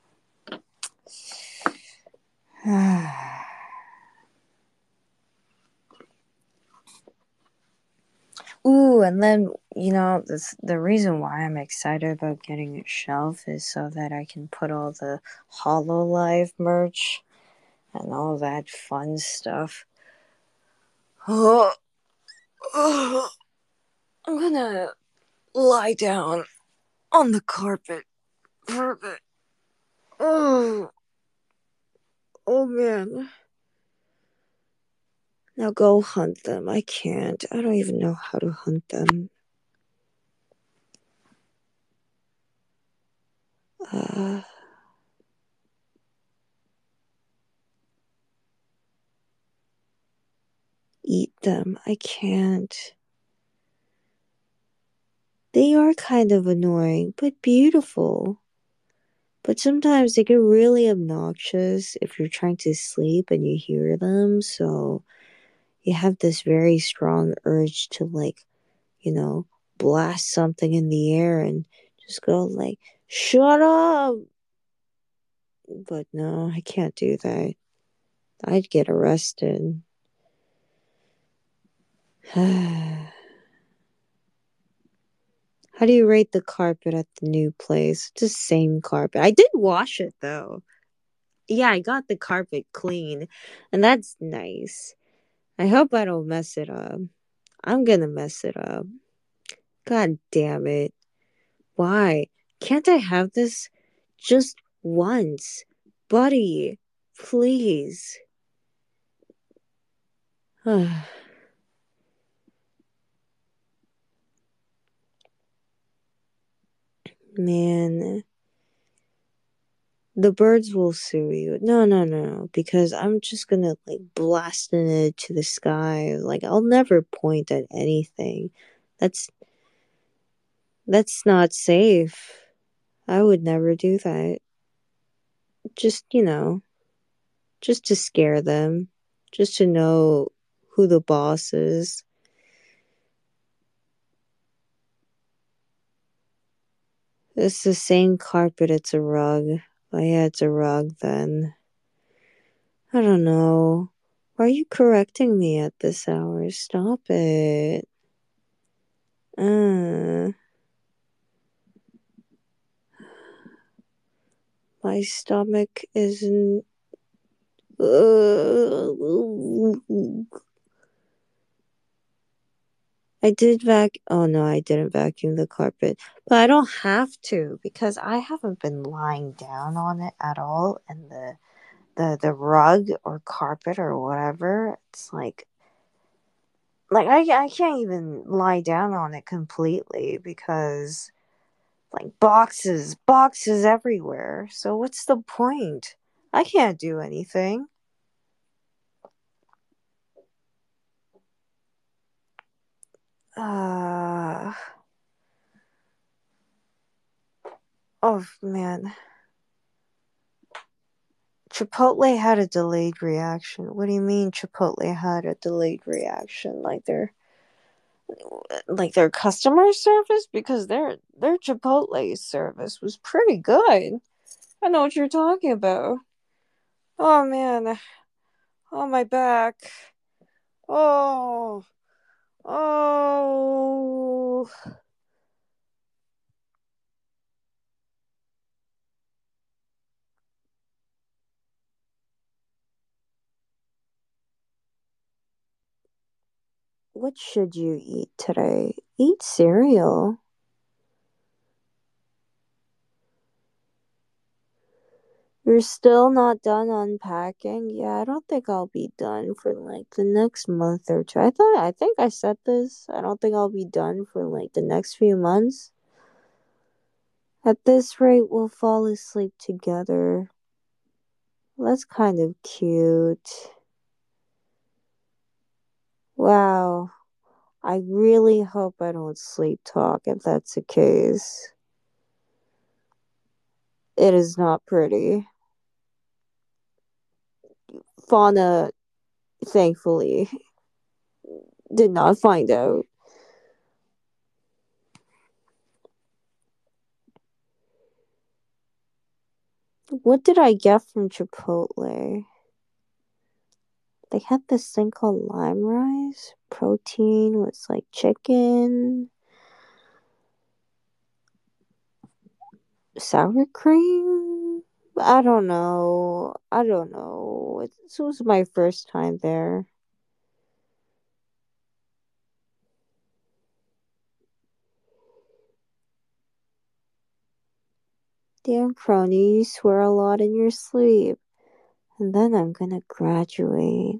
Ooh, and then, you know, this, the reason why I'm excited about getting a shelf is so that I can put all the Hololive merch and all that fun stuff. Oh, oh, I'm gonna lie down on the carpet for a bit. Oh, oh man. Now go hunt them. I can't. I don't even know how to hunt them. Uh, eat them. I can't. They are kind of annoying, but beautiful. But sometimes they get really obnoxious if you're trying to sleep and you hear them. So you have this very strong urge to, like, you know, blast something in the air and just go like, shut up. But no, I can't do that. I'd get arrested. How do you rate the carpet at the new place? It's the same carpet. I did wash it though. Yeah, I got the carpet clean, and that's nice. I hope I don't mess it up. I'm gonna mess it up. God damn it. Why? Can't I have this just once? Buddy, please. Man, the birds will sue you. No, no, no, no, because I'm just gonna like blast it to the sky. Like I'll never point at anything. That's that's not safe. I would never do that. Just, you know, just to scare them, just to know who the boss is. It's the same carpet, it's a rug. Oh yeah, it's a rug then. I don't know. Why are you correcting me at this hour? Stop it. Uh, my stomach isn't. Uh, I did vac. Oh no, I didn't vacuum the carpet, but I don't have to because I haven't been lying down on it at all, and the the the rug or carpet or whatever. It's like like I I can't even lie down on it completely because like boxes, boxes everywhere. So what's the point? I can't do anything. Uh oh man. Chipotle had a delayed reaction. What do you mean Chipotle had a delayed reaction? Like their like their customer service? Because their their Chipotle service was pretty good. I know what you're talking about. Oh man. Oh my back. Oh. Oh. What should you eat today? Eat cereal. You're still not done unpacking? Yeah, I don't think I'll be done for like the next month or two. I thought I think I said this. I don't think I'll be done for like the next few months. At this rate, we'll fall asleep together. That's kind of cute. Wow. I really hope I don't sleep talk if that's the case. It is not pretty. Fauna, thankfully, did not find out. What did I get from Chipotle? They had this thing called lime rice. Protein with like chicken, sour cream. I don't know. I don't know. This was my first time there. Damn crony, you swear a lot in your sleep. And then I'm gonna graduate.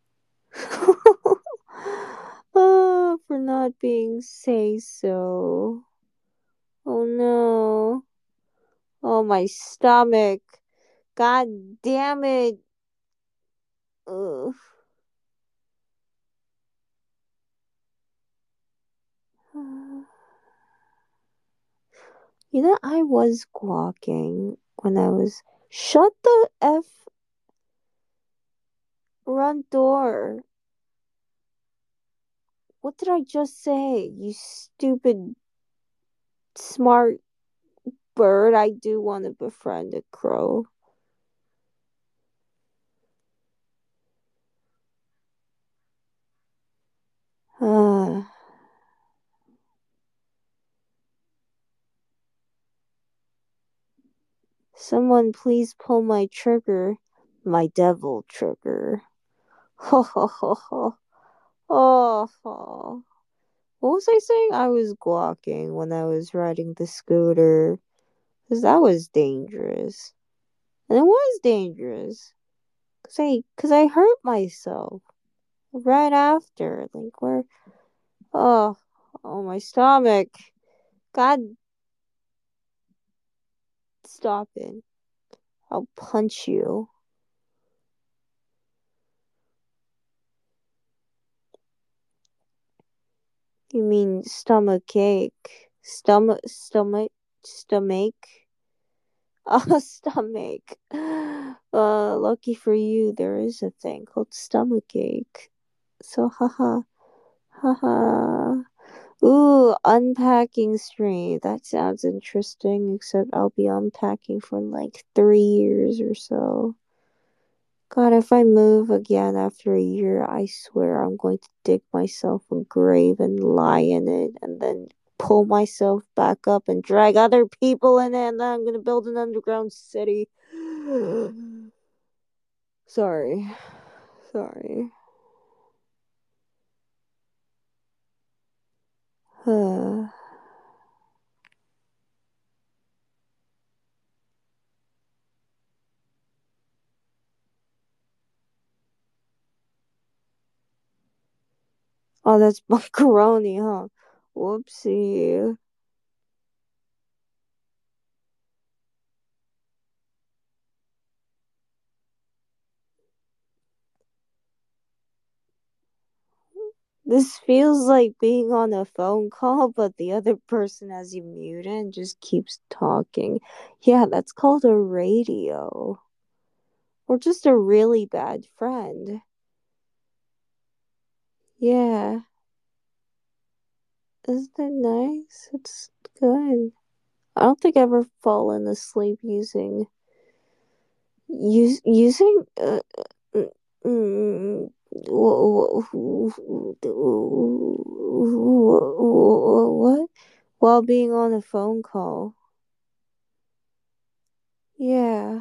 Oh, for not being say so. Oh no. Oh, my stomach. God damn it. Ugh. You know, I was squawking when I was. Shut the F front door. What did I just say? You stupid, smart bird. I do want to befriend a crow. Uh, Someone please pull my trigger. My devil trigger. Ho ho ho ho. Oh, oh. What was I saying? I was guaking when I was riding the scooter. Because that was dangerous. And it was dangerous. Because I, cause I hurt myself right after. Like, where. Oh, oh, my stomach. God, stop it. I'll punch you. You mean stomach ache? Stomach, stomach, stomach? Oh, stomach. Uh, lucky for you, there is a thing called stomach ache. So, haha, haha. Ooh, unpacking stream. That sounds interesting, except I'll be unpacking for like three years or so. God, if I move again after a year, I swear I'm going to dig myself a grave and lie in it and then pull myself back up and drag other people in it, and then I'm going to build an underground city. Sorry. Sorry. Uh. Oh, that's macaroni, huh? Whoopsie. This feels like being on a phone call, but the other person has you muted and just keeps talking. Yeah, that's called a radio. Or just a really bad friend. Yeah. Isn't it nice? It's good. I don't think I've ever fallen asleep using use, using uh, mm, what? While being on a phone call. Yeah.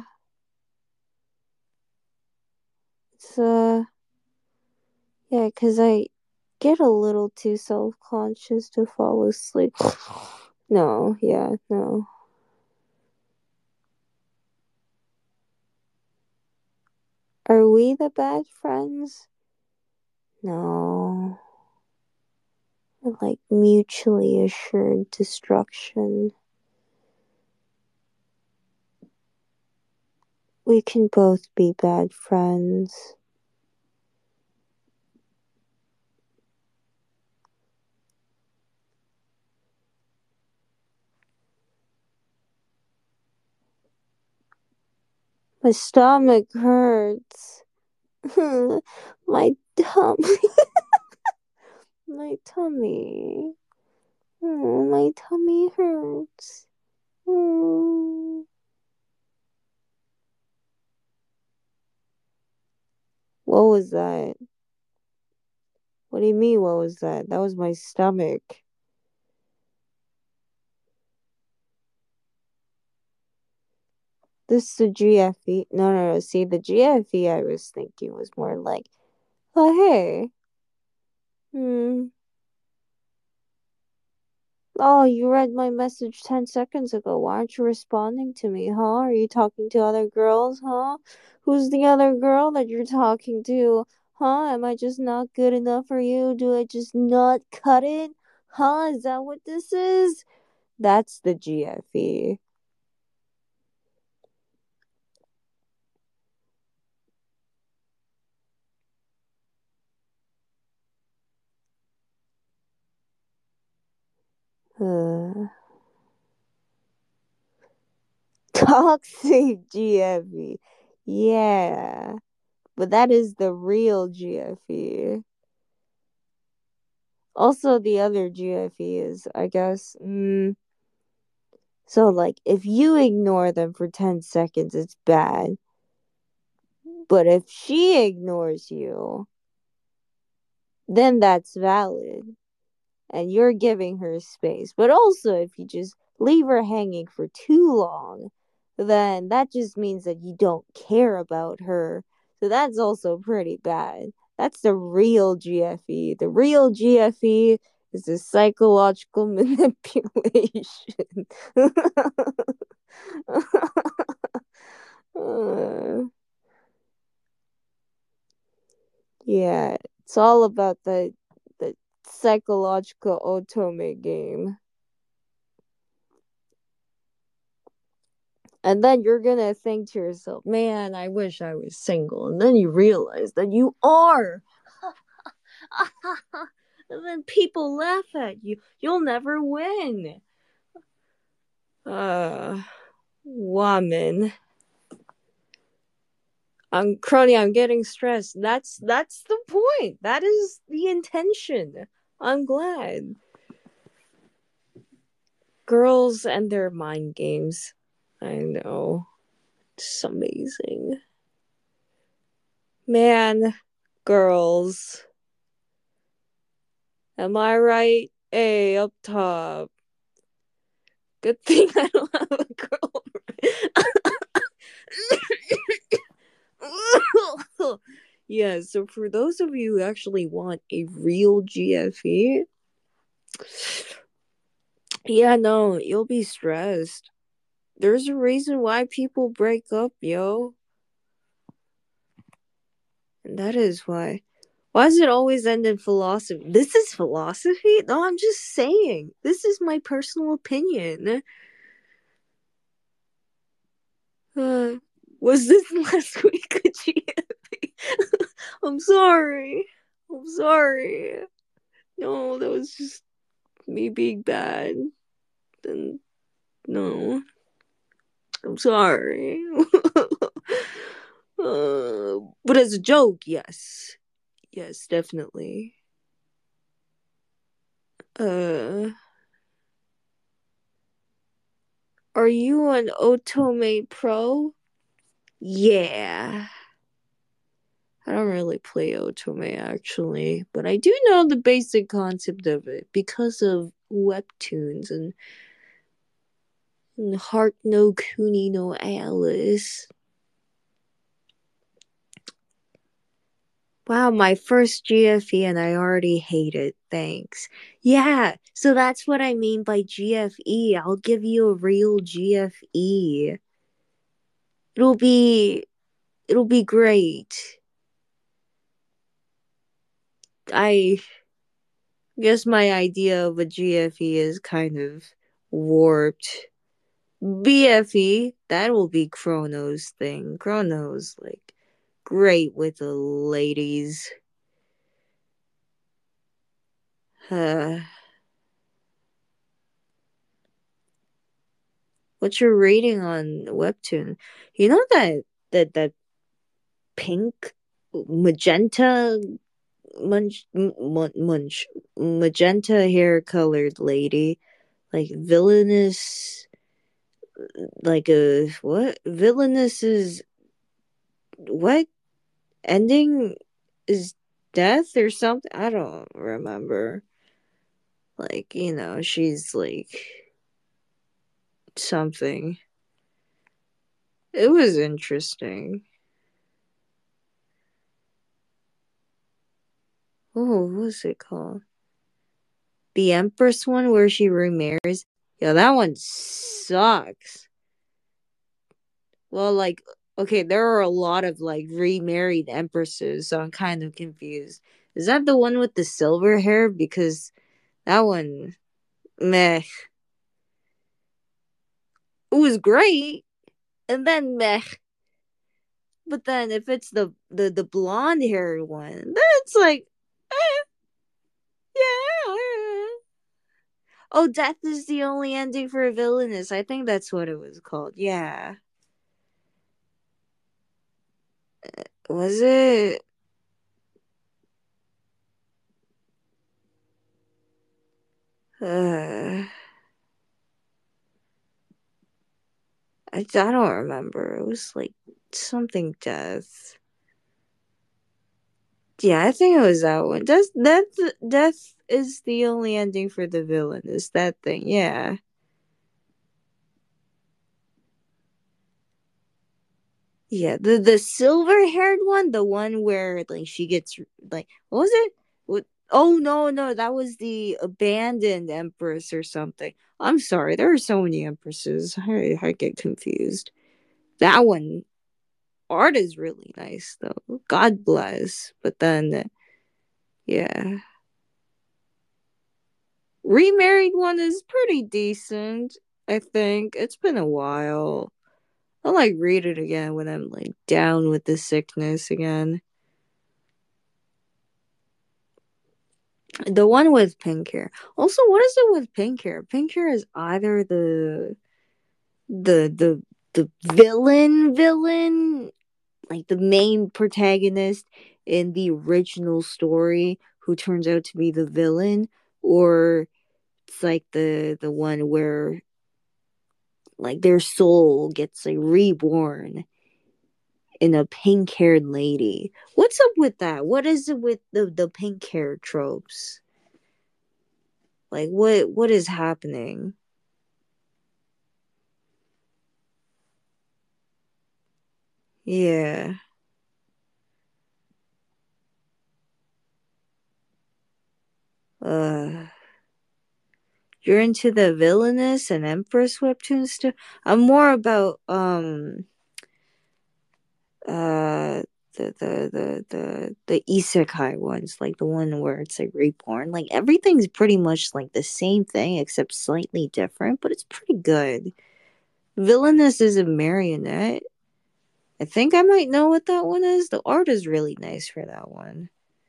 It's, uh, yeah, because I get a little too self conscious to fall asleep. No, yeah, no. Are we the bad friends? No. Like mutually assured destruction. We can both be bad friends. My stomach hurts. My tummy. My tummy. Oh, my tummy hurts. Oh. What was that? What do you mean, what was that? That was my stomach. This is the G F E. No, no, no. See, the G F E I was thinking was more like, oh, hey. Hmm. Oh, you read my message ten seconds ago. Why aren't you responding to me, huh? Are you talking to other girls, huh? Who's the other girl that you're talking to? Huh? Am I just not good enough for you? Do I just not cut it? Huh? Is that what this is? That's the G F E. Uh, toxic G F E. Yeah. But that is the real G F E. Also, the other G F E is, I guess, mm, so, like, if you ignore them for ten seconds, it's bad. But if she ignores you, then that's valid. And you're giving her space. But also, if you just leave her hanging for too long, then that just means that you don't care about her. So that's also pretty bad. That's the real G F E. The real G F E is the psychological manipulation. uh, yeah, it's all about the the psychological otome game. And then you're gonna think to yourself, man, I wish I was single. And then you realize that you are. And then people laugh at you. You'll never win. Uh, woman. I'm Crony, I'm getting stressed. That's that's the point. That is the intention. I'm glad. Girls and their mind games. I know. It's amazing. Man, girls. Am I right? Hey, up top. Good thing I don't have a girlfriend. Yeah, so for those of you who actually want a real G F E, yeah, no, you'll be stressed. There's a reason why people break up, yo. And that is why. Why does it always end in philosophy? This is philosophy? No, I'm just saying. This is my personal opinion. Uh, was this last week a G F E? I'm sorry. I'm sorry. No, that was just me being bad. Then, no. I'm sorry. uh, but as a joke, yes. Yes, definitely. Uh, are you an Otome pro? Yeah. I don't really play Otome actually, but I do know the basic concept of it because of webtoons and, and Heart no Kuni no Alice. Wow, my first G F E and I already hate it. Thanks. Yeah, so that's what I mean by G F E. I'll give you a real G F E. It'll be it'll be great. I guess my idea of a G F E is kind of warped. B F E, that will be Chrono's thing. Chrono's like great with the ladies. Uh, what's your rating on Webtoon? You know that that that pink magenta munch, munch, munch magenta hair colored lady, like villainous, like a what villainous is what ending is death or something. I don't remember. Like, you know, she's like something. It was interesting. Oh, what was it called? The Empress one where she remarries. Yeah, that one sucks. Well, like, okay, there are a lot of like remarried empresses, so I'm kind of confused. Is that the one with the silver hair? Because that one, meh. It was great, and then meh. But then if it's the the the blonde hair one, that's like, eh, yeah. Oh, death is the only ending for a villainous. I think that's what it was called. Yeah. Was it? Uh, I, I don't remember. It was like something death. Yeah, I think it was that one. Death, death, death is the only ending for the villain. Is that thing? Yeah. Yeah, the the silver haired one, the one where like she gets like what was it? What? Oh no, no, that was the abandoned empress or something. I'm sorry, there are so many empresses. I I get confused. That one art is really nice though. God bless. But then yeah, remarried one is pretty decent. I think it's been a while. I'll like read it again when I'm like down with the sickness again. The one with pink hair. Also, what is it with pink hair? Pink hair is either the the the the villain villain, like the main protagonist in the original story who turns out to be the villain, or it's like the the one where like their soul gets like reborn in a pink haired lady. What's up with that? What is it with the the pink hair tropes? Like what what is happening? Yeah. Uh, you're into the villainous and Empress webtoons too. I'm more about um uh the the the the the isekai ones, like the one where it's like reborn. Like everything's pretty much like the same thing except slightly different, but it's pretty good. Villainous is a marionette. I think I might know what that one is. The art is really nice for that one.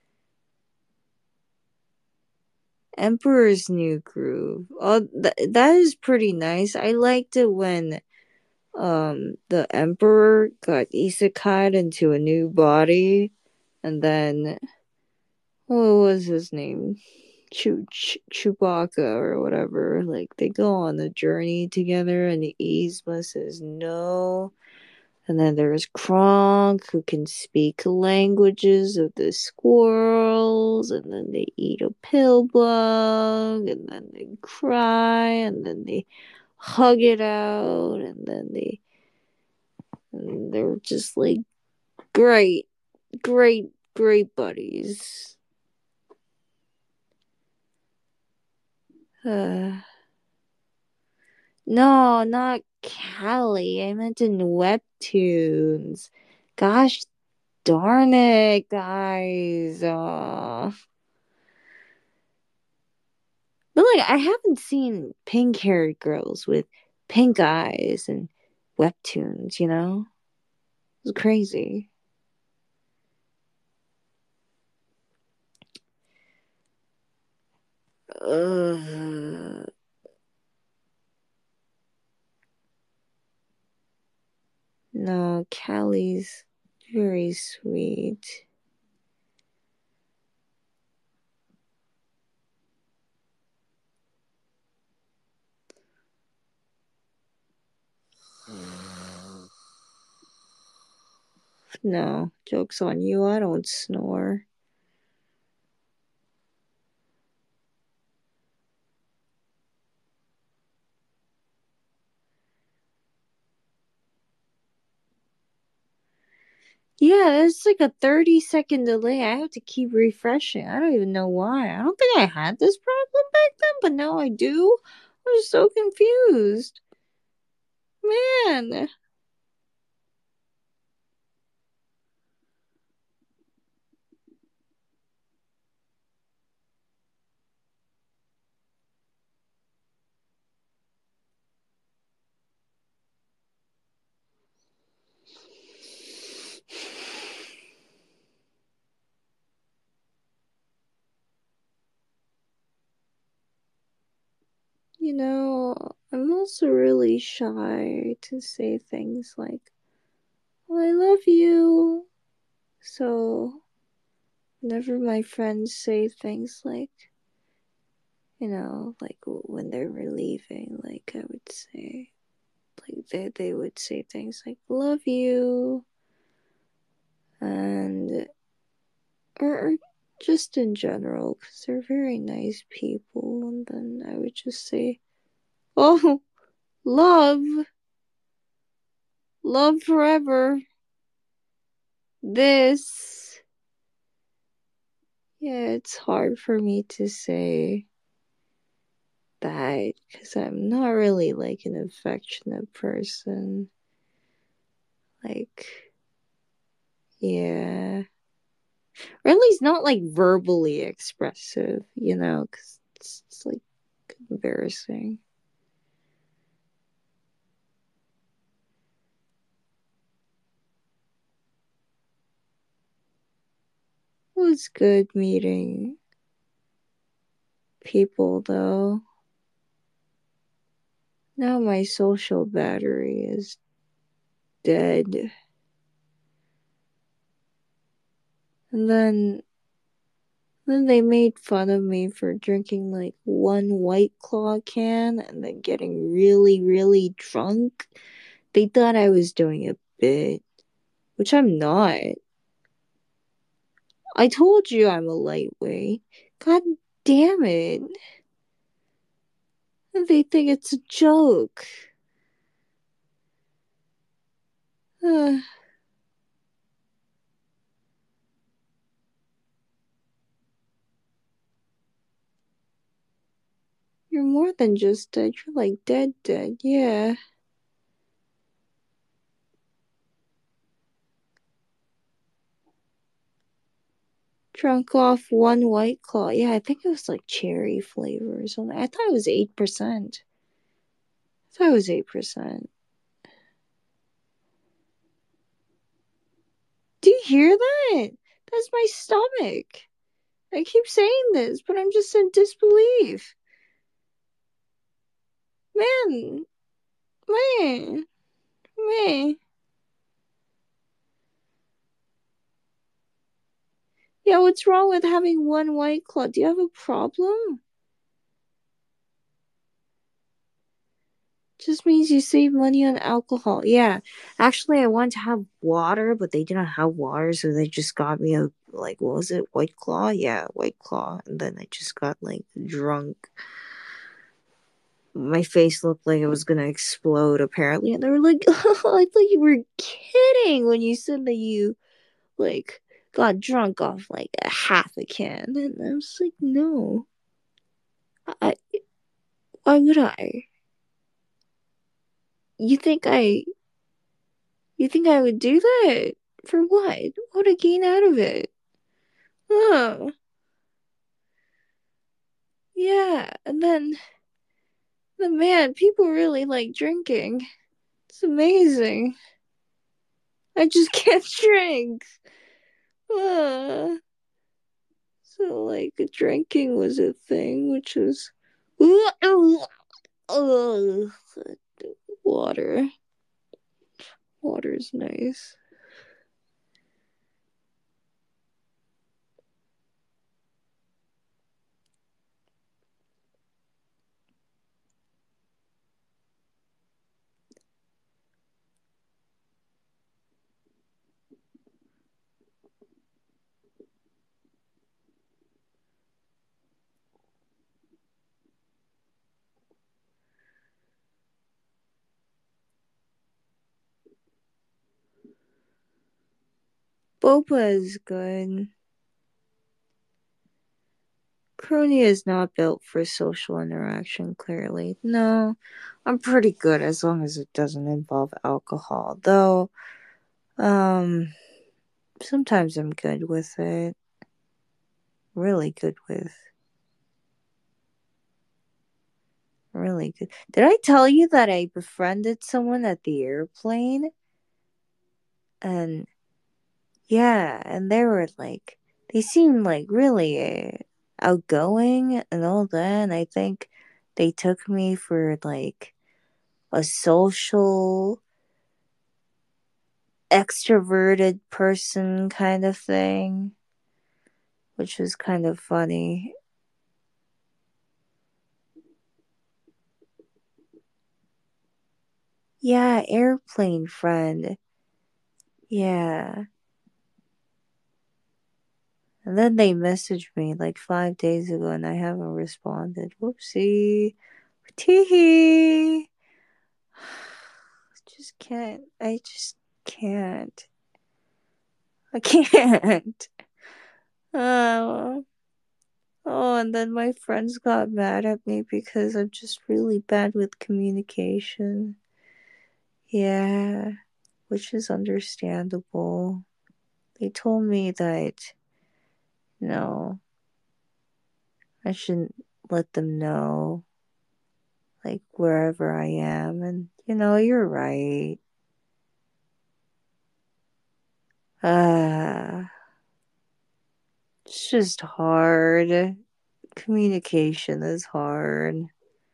Emperor's New Groove. Oh, th- that is pretty nice. I liked it when um the emperor got isekai into a new body, and then what was his name? Chew- Ch- Chewbacca or whatever. Like they go on a journey together, and the Yzma says no. And then there's Kronk, who can speak languages of the squirrels, and then they eat a pill bug, and then they cry, and then they hug it out, and then they and they're just like great, great, great buddies. Uh, no, not Callie. I meant in webtoons. Gosh darn it, guys. Uh, but like, I haven't seen pink haired girls with pink eyes and webtoons, you know? It's crazy. Ugh. No, Callie's very sweet. No, joke's on you. I don't snore. Yeah, it's like a thirty second delay. I have to keep refreshing. I don't even know why. I don't think I had this problem back then, but now I do. I'm so confused. Man. You know, I'm also really shy to say things like, oh, I love you. So, whenever my friends say things like, you know, like when they were leaving, like I would say, like they, they would say things like, love you, and, or, or just in general, because they're very nice people, and then I would just say, oh, love, love forever. this, yeah, it's hard for me to say that because I'm not really like an affectionate person. Like, yeah. Or at least not like verbally expressive, you know, because it's, it's like embarrassing. It was good meeting people though. Now my social battery is dead. And then then they made fun of me for drinking like one White Claw can and then getting really, really drunk. They thought I was doing a bit, which I'm not. I told you I'm a lightweight. God damn it. They think it's a joke. Uh, you're more than just dead. You're like dead, dead. Yeah. Drunk off one White Claw. Yeah, I think it was like cherry flavor or something. I thought it was eight percent. I thought it was eight percent. Do you hear that? That's my stomach. I keep saying this, but I'm just in disbelief. Man, man, man. Yeah, what's wrong with having one White Claw? Do you have a problem? Just means you save money on alcohol. Yeah. Actually, I wanted to have water, but they didn't have water, so they just got me a, like, what was it? White Claw? Yeah, White Claw. And then I just got, like, drunk. My face looked like it was gonna explode, apparently. And they were like, oh, I thought you were kidding when you said that you, like, got drunk off, like, a half a can. And I was like, no. I, why would I? You think I You think I would do that? For what? What would I gain out of it? Oh, yeah. And then, the man, people really like drinking. It's amazing. I just can't drink. Uh, so, like, drinking was a thing, which was. Uh, water. Water's nice. Boba is good. Crony is not built for social interaction, clearly. No, I'm pretty good as long as it doesn't involve alcohol. Though, um, sometimes I'm good with it. Really good with. Really good. Did I tell you that I befriended someone at the airplane? And, yeah, and they were like, they seemed like really uh, outgoing and all that. And I think they took me for like a social extroverted person kind of thing, which was kind of funny. Yeah, airplane friend. Yeah. And then they messaged me like five days ago and I haven't responded. Whoopsie. Teehee. Just can't. I just can't. I can't. Oh. Oh, and then my friends got mad at me because I'm just really bad with communication. Yeah, which is understandable. They told me that, you know, I shouldn't let them know, like, wherever I am. And, you know, you're right. Ah, it's just hard. Communication is hard.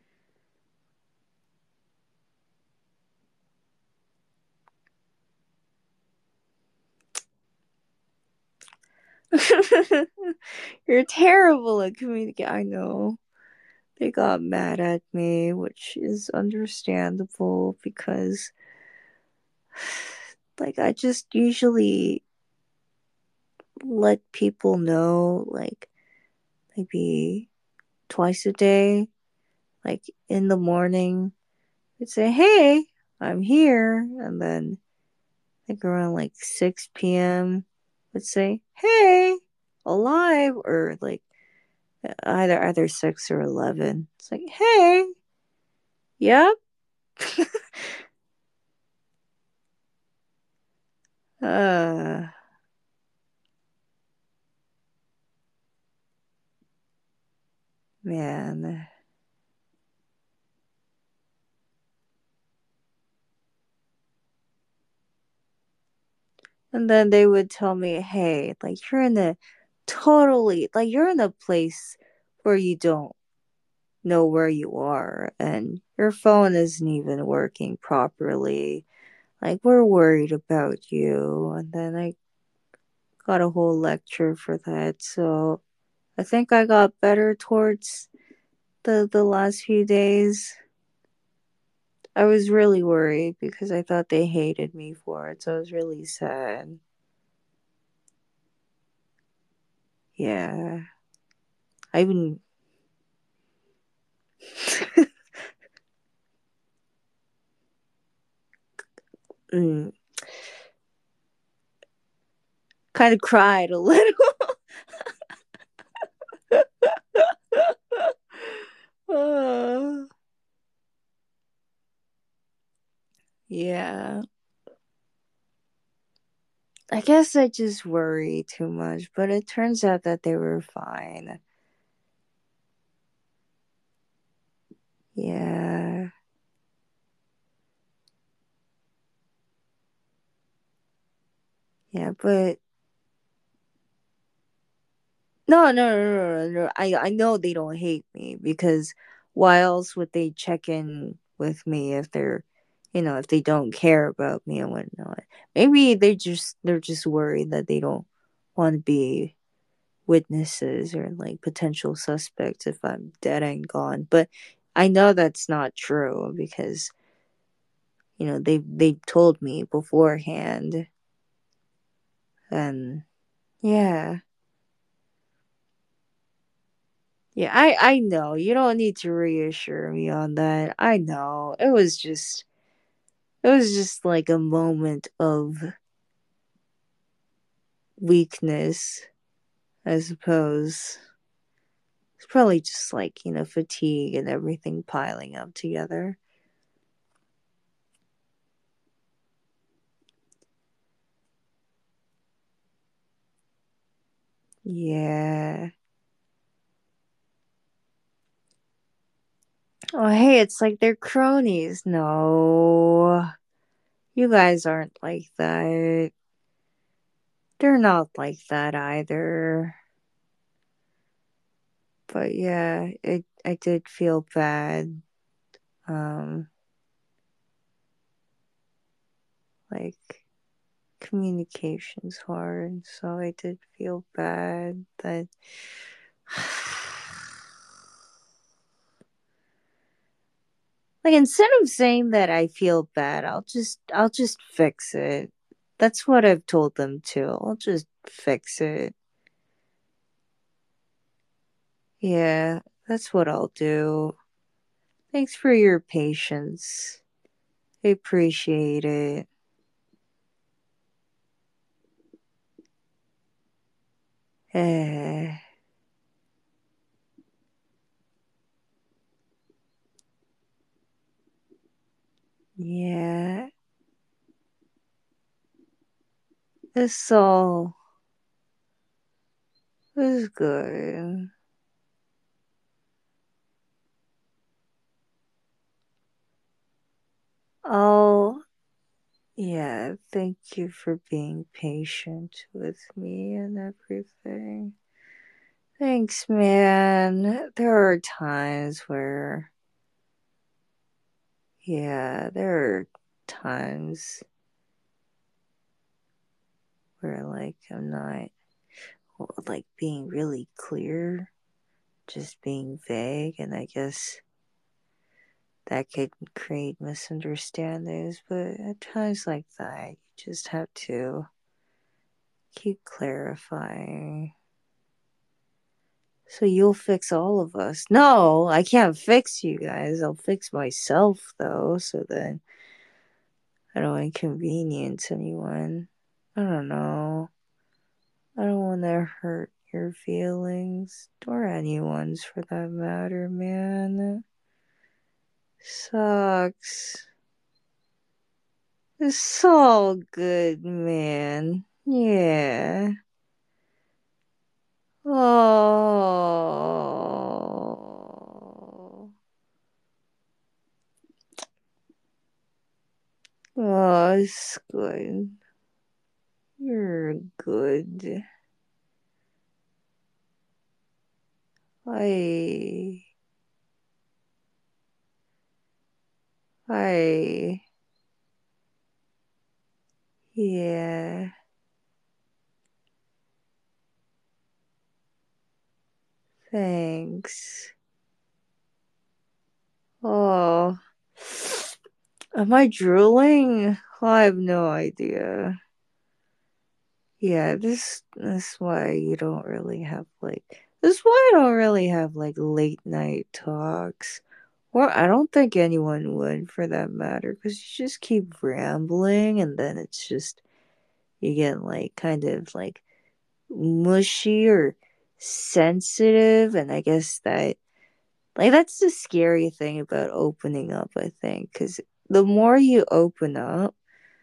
You're terrible at communicating. I know. They got mad at me, which is understandable because, like, I just usually let people know, like, maybe twice a day, like, in the morning. I'd say, hey, I'm here. And then, like, around like six p.m., I'd say, hey, alive. Or, like, either either six or eleven. It's like, hey, yep. uh Man. And then they would tell me, hey, like, you're in a totally, like, you're in a place where you don't know where you are and your phone isn't even working properly. Like, we're worried about you. And then I got a whole lecture for that. So I think I got better towards the, the last few days. I was really worried because I thought they hated me for it. So I was really sad. Yeah. I even mm, kind of cried a little. uh, yeah. I guess I just worry too much, but it turns out that they were fine. Yeah. Yeah, but no, no, no, no, no, no. I, I know they don't hate me because why else would they check in with me if they're, you know, if they don't care about me and whatnot? Maybe they just they're just worried that they don't want to be witnesses or like potential suspects if I'm dead and gone. But I know that's not true because you know they they told me beforehand, and yeah, yeah. I I know you don't need to reassure me on that. I know it was just it was just like a moment of weakness, I suppose. It's probably just like you know fatigue and everything piling up together. Yeah. Oh, hey, it's like they're cronies. No, you guys aren't like that. They're not like that either. But yeah, it I did feel bad. Um, like communication's hard, so I did feel bad that like instead of saying that I feel bad, I'll just I'll just fix it. That's what I've told them too. I'll just fix it. Yeah, that's what I'll do. Thanks for your patience. I appreciate it. Eh. Yeah. It's all it's good. Oh, yeah. Thank you for being patient with me and everything. Thanks, man. There are times where, yeah, there are times where, like, I'm not, like, being really clear, just being vague, and I guess that could create misunderstandings, but at times like that, you just have to keep clarifying. So you'll fix all of us. No, I can't fix you guys. I'll fix myself, though, so then I don't inconvenience anyone. I don't know. I don't want to hurt your feelings, or anyone's for that matter, man. Sucks. It's all good, man. Yeah. Oh. Oh, it's good. You're good. I. I. Yeah. Thanks. Oh. Am I drooling? I have no idea. Yeah, this this is why you don't really have like this is why I don't really have like late night talks. Or I don't think anyone would for that matter, because you just keep rambling and then it's just you get like kind of like mushy or sensitive, and I guess that like that's the scary thing about opening up, I think, because the more you open up,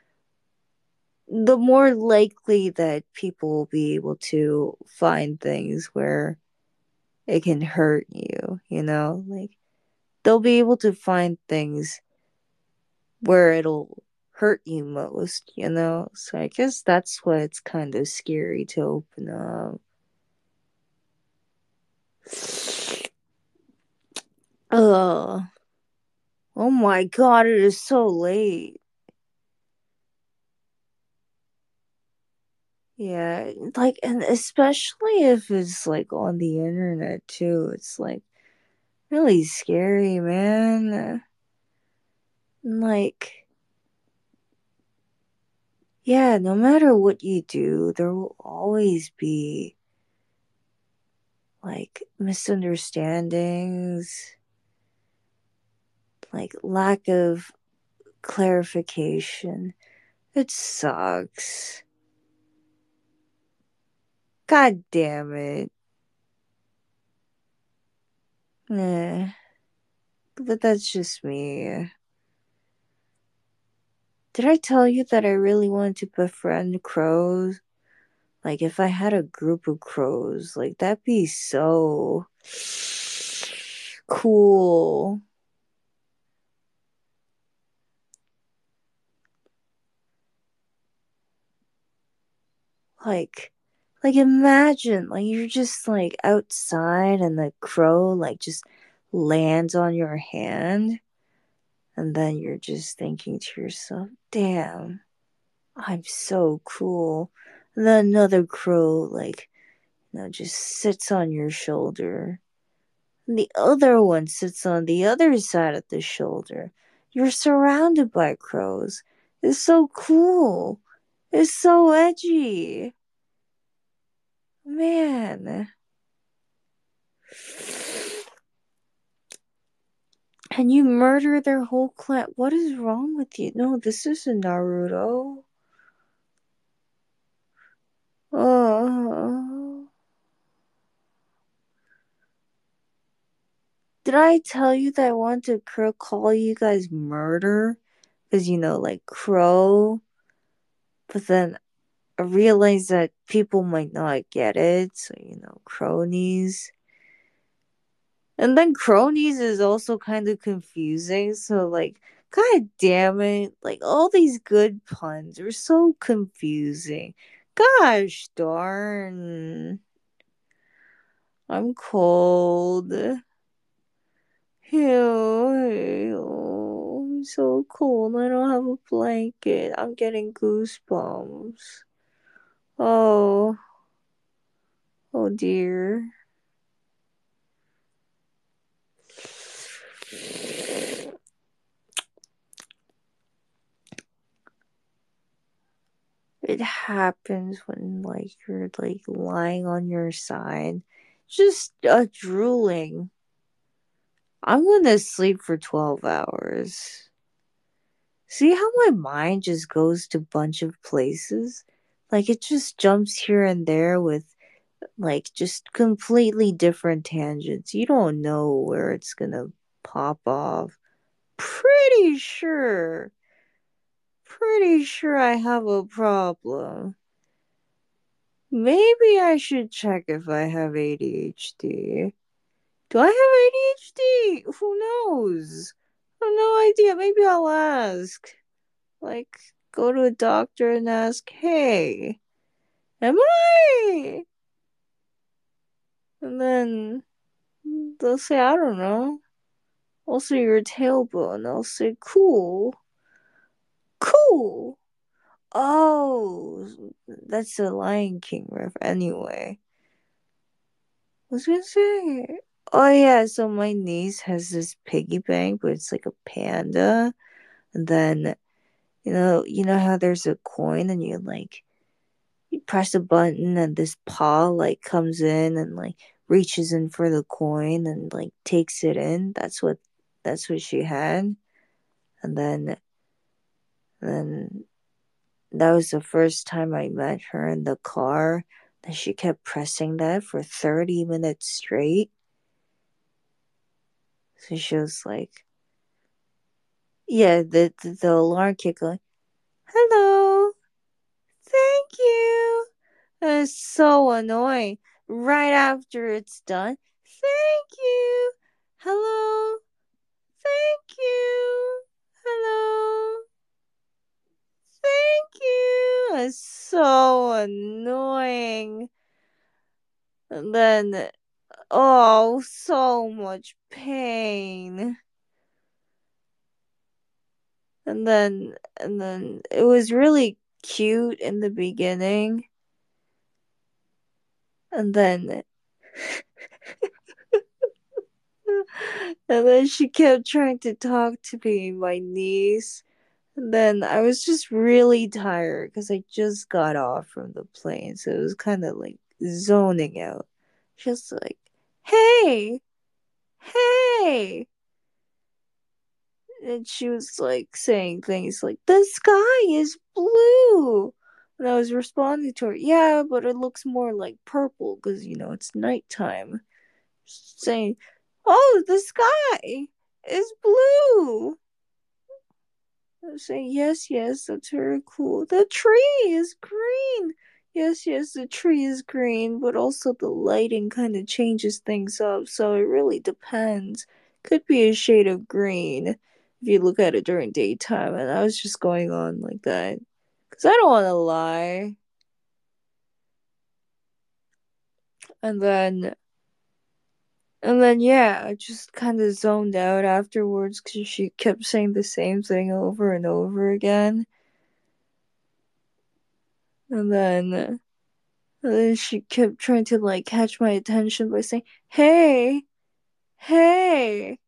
the more likely that people will be able to find things where it can hurt you, you know? Like, they'll be able to find things where it'll hurt you most, you know? So I guess that's why it's kind of scary to open up. Ugh. Oh my god, it is so late. Yeah, like, and especially if it's like on the internet too, it's like really scary, man. Like, yeah, no matter what you do, there will always be like misunderstandings, like lack of clarification. It sucks. God damn it. Nah, but that's just me. Did I tell you that I really wanted to befriend crows? Like, if I had a group of crows, like, that'd be so cool. Like, like imagine, like, you're just, like, outside and the crow, like, just lands on your hand. And then you're just thinking to yourself, damn, I'm so cool. And then another crow, like, you know, just sits on your shoulder. And the other one sits on the other side of the shoulder. You're surrounded by crows. It's so cool. It's so edgy. Man. And you murder their whole clan. What is wrong with you? No, this isn't Naruto. Oh. did I tell you that I want to cr- call you guys murder? Because, you know, like crow. But then I realized that people might not get it. So, you know, cronies. And then cronies is also kind of confusing. So, like, god damn it. Like, all these good puns are so confusing. Gosh darn. I'm cold. Ew, ew, I'm so cold. I don't have a blanket. I'm getting goosebumps. Oh, oh dear. It happens when, like, you're, like, lying on your side, just uh, drooling. I'm gonna sleep for twelve hours. See how my mind just goes to a bunch of places? Like, it just jumps here and there with, like, just completely different tangents. You don't know where it's gonna pop off. Pretty sure. Pretty sure I have a problem. Maybe I should check if I have A D H D. Do I have A D H D? Who knows? I have no idea. Maybe I'll ask. Like, go to a doctor and ask, hey, am I? And then they'll say, I don't know. Also, your tailbone. I'll say, cool. Cool. Oh, that's the Lion King riff anyway. I was gonna say. Oh yeah, so my niece has this piggy bank, but it's like a panda. And then, you know, you know how there's a coin and you like you press a button and this paw like comes in and like reaches in for the coin and like takes it in. That's what that's what she had. And then then that was the first time I met her in the car. And she kept pressing that for thirty minutes straight. So she was like, yeah, the, the, the alarm kicked like, hello, thank you. And it's so annoying. Right after it's done, thank you, hello, thank you, hello, thank you. It's so annoying. And then, oh, so much pain. And then, and then it was really cute in the beginning. And then, and then she kept trying to talk to me, my niece. And then I was just really tired because I just got off from the plane. So it was kind of like zoning out. Just like, hey, hey. And she was like saying things like, the sky is blue. And I was responding to her, yeah, but it looks more like purple because, you know, it's nighttime. Saying, oh, the sky is blue. I was saying, yes, yes, that's very cool. The tree is green. Yes, yes, the tree is green, but also the lighting kind of changes things up, so it really depends. Could be a shade of green if you look at it during daytime, and I was just going on like that. Because I don't want to lie. And then, and then, yeah, I just kind of zoned out afterwards because she kept saying the same thing over and over again. And then, and then she kept trying to like catch my attention by saying, hey, hey,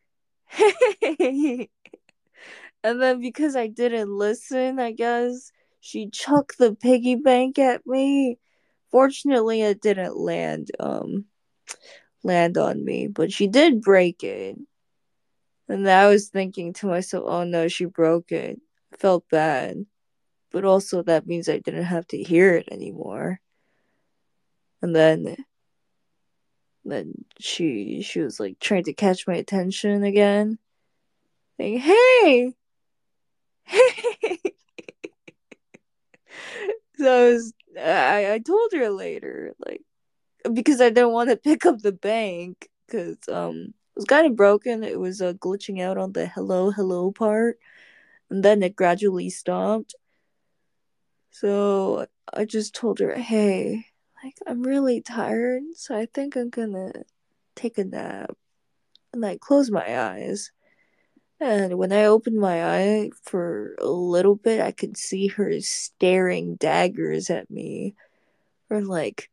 hey. And then because I didn't listen, I guess, she chucked the piggy bank at me. Fortunately, it didn't land, um, land on me, but she did break it. And I was thinking to myself, oh no, she broke it. I felt bad. But also that means I didn't have to hear it anymore. And then Then she she was like trying to catch my attention again. Saying, hey, hey. So I was I, I told her later, like, because I didn't want to pick up the bank because um it was kind of broken. It was uh, glitching out on the hello hello part, and then it gradually stopped. So I just told her, hey, like, I'm really tired, so I think I'm gonna take a nap. And I closed my eyes. And when I opened my eye for a little bit, I could see her staring daggers at me. Or like,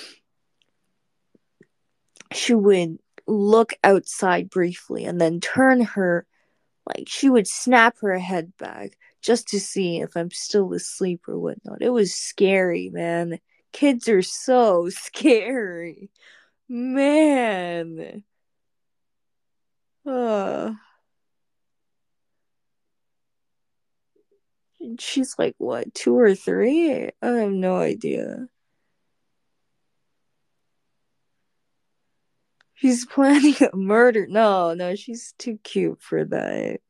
she would look outside briefly and then turn her, like, she would snap her head back just to see if I'm still asleep or whatnot. It was scary, man. Kids are so scary. Man. Uh, she's like, what, two or three? I have no idea. She's planning a murder. No, no, she's too cute for that.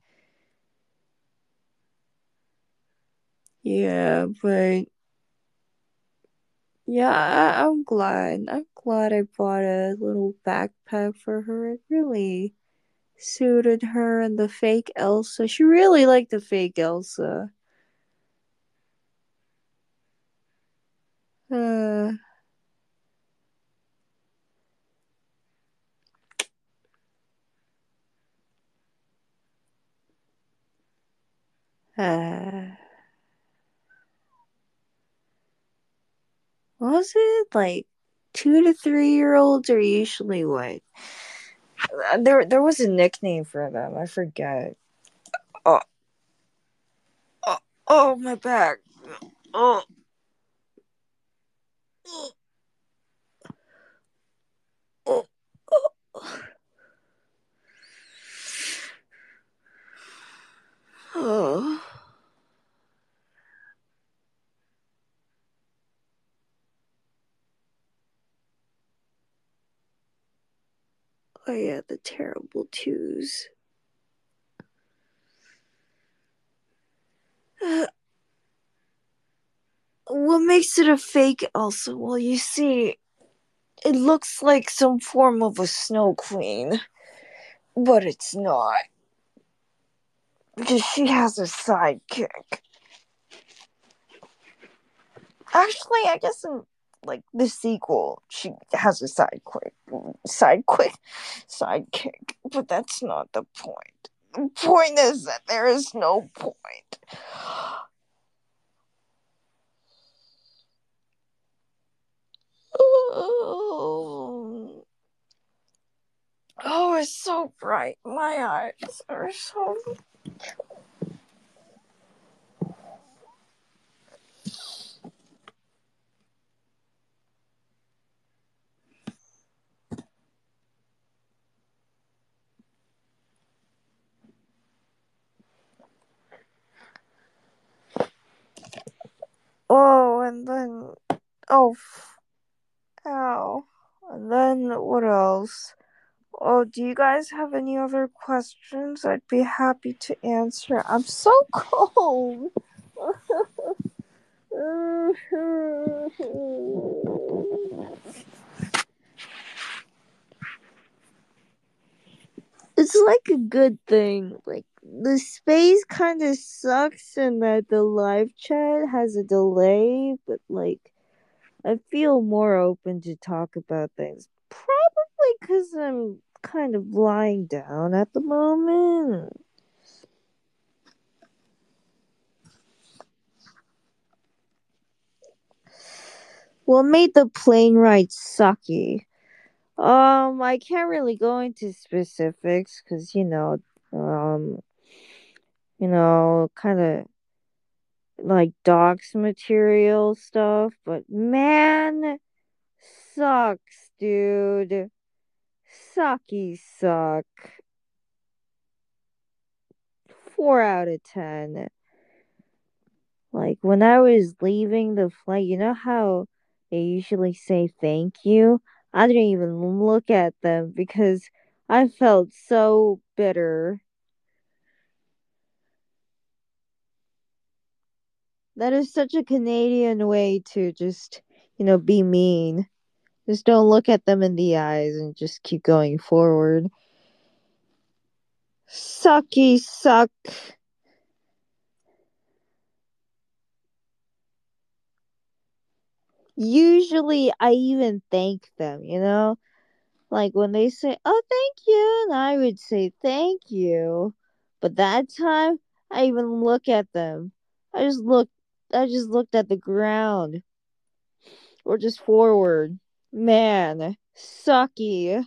Yeah, but yeah, I, I'm glad. I'm glad I bought a little backpack for her. It really suited her and the fake Elsa. She really liked the fake Elsa. Uh, uh, was it like two to three year olds are usually what? Uh, There, there was a nickname for them. I forget. Oh, oh, oh, my back. Oh, oh, oh, oh. Oh. Oh yeah, the terrible twos. Uh, what makes it a fake, Elsa? Well, you see, it looks like some form of a snow queen, but it's not. Because she has a sidekick. Actually, I guess in like the sequel, she has a sidekick, sidekick, sidekick. But that's not the point. The point is that there is no point. Oh, oh, it's so bright. My eyes are so. Oh, and then. Oh, ow. And then what else? Oh, do you guys have any other questions? I'd be happy to answer. I'm so cold. It's like a good thing. Like, the space kind of sucks and that the live chat has a delay, but like, I feel more open to talk about things. Probably because I'm kind of lying down at the moment. What made the plane ride sucky? Um, I can't really go into specifics because you know, um, you know, kind of like docs material stuff. But man, sucks, dude. Sucky suck. Four out of ten. Like when I was leaving the flight, you know how they usually say thank you? I didn't even look at them because I felt so bitter. That is such a Canadian way to just, you know, be mean. Just don't look at them in the eyes and just keep going forward. Sucky suck. Usually I even thank them, you know? Like when they say, "Oh, thank you," and I would say, "Thank you." But that time, I even look at them. I just looked I just looked at the ground or just forward. Man, sucky.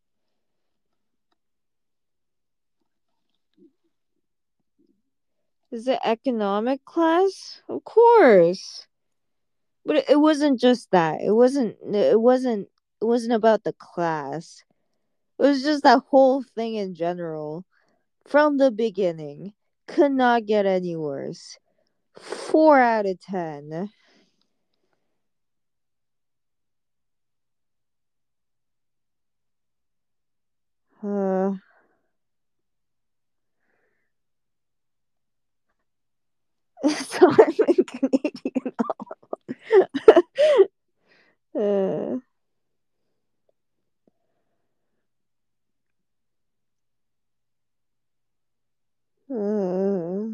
Is it economic class? Of course. But it, it wasn't just that. It wasn't it wasn't it wasn't about the class. It was just that whole thing in general. From the beginning. Could not get any worse. Four out of ten. Uh, so I'm a Canadian. uh, uh,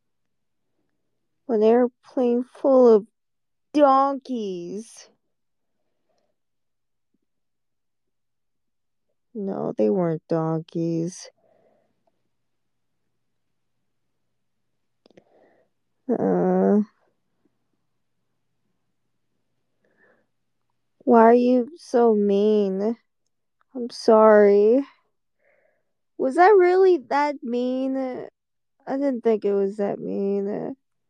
an airplane full of donkeys. No, they weren't donkeys. Uh, why are you so mean? I'm sorry. Was that really that mean? I didn't think it was that mean.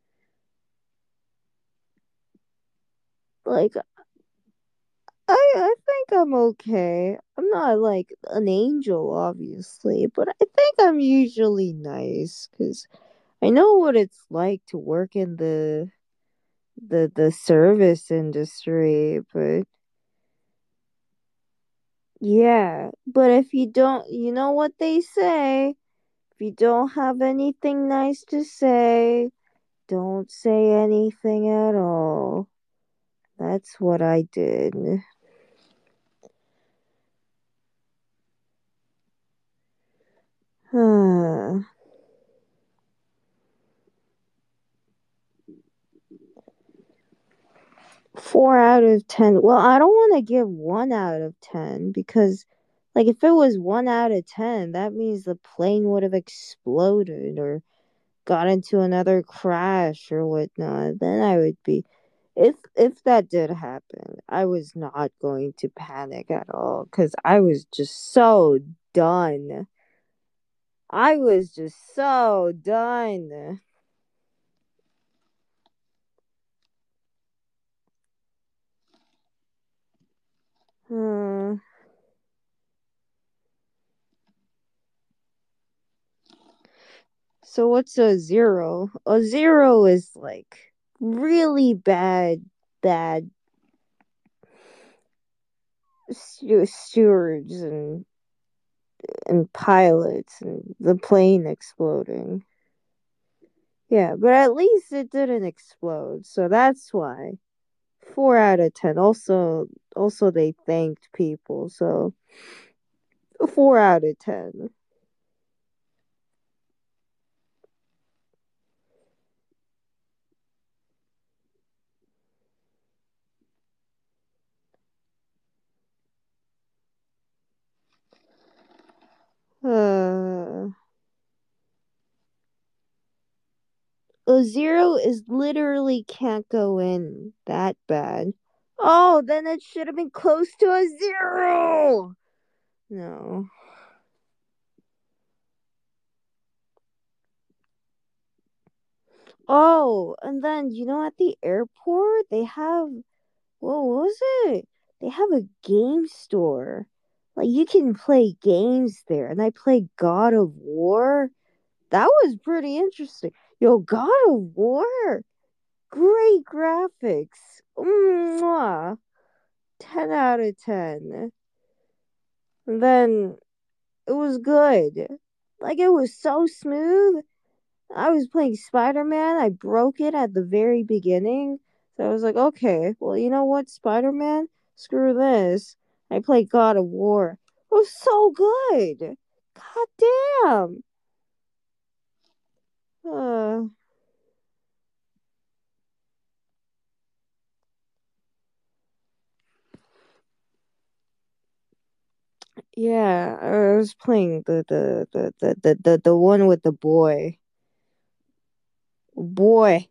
Like, I I think I'm okay. I'm not like an angel, obviously, but I think I'm usually nice because I know what it's like to work in the the the service industry. But yeah, but if you don't, you know what they say. If you don't have anything nice to say, don't say anything at all. That's what I did. Four out of ten. Well, I don't want to give one out of ten because, like, if it was one out of ten, that means the plane would have exploded or got into another crash or whatnot. Then I would be, if if that did happen, I was not going to panic at all because I was just so done. I was just so done. Hmm. So what's a zero? A zero is like really bad, bad stu- stewards and and pilots and the plane exploding. Yeah, but at least it didn't explode, so that's why. Four out of ten. Also, also they thanked people, so four out of ten. Uh, a zero is literally can't go in that bad. Oh, then it should have been close to a zero. No. Oh, and then you know at the airport they have what was it? They have a game store. Like you can play games there, and I played God of War. That was pretty interesting. Yo, God of War, great graphics. Mwah. ten out of ten. And then it was good. Like, it was so smooth. I was playing Spider Man. I broke it at the very beginning. So I was like, okay, well, you know what, Spider Man? Screw this. I played God of War. It was so good. God damn. Uh, yeah, I was playing the the, the, the, the, the, the one with the boy. Boy.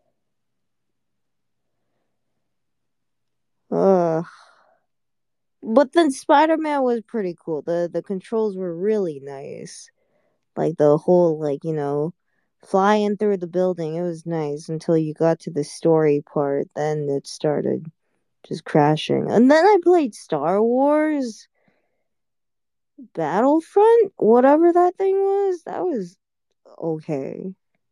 Uh, but then Spider Man was pretty cool. The the controls were really nice. Like the whole, like, you know, flying through the building, it was nice until you got to the story part. Then it started just crashing. And then I played Star Wars Battlefront, whatever that thing was. That was okay.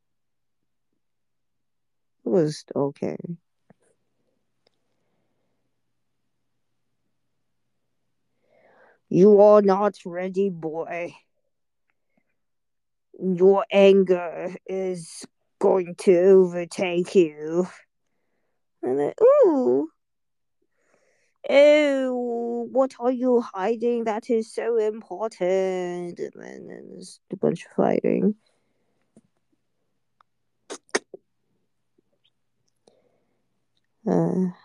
It was okay. You are not ready, boy. Your anger is going to overtake you. And then, ooh, oh, what are you hiding? That is so important. And then there's a bunch of fighting. Uh,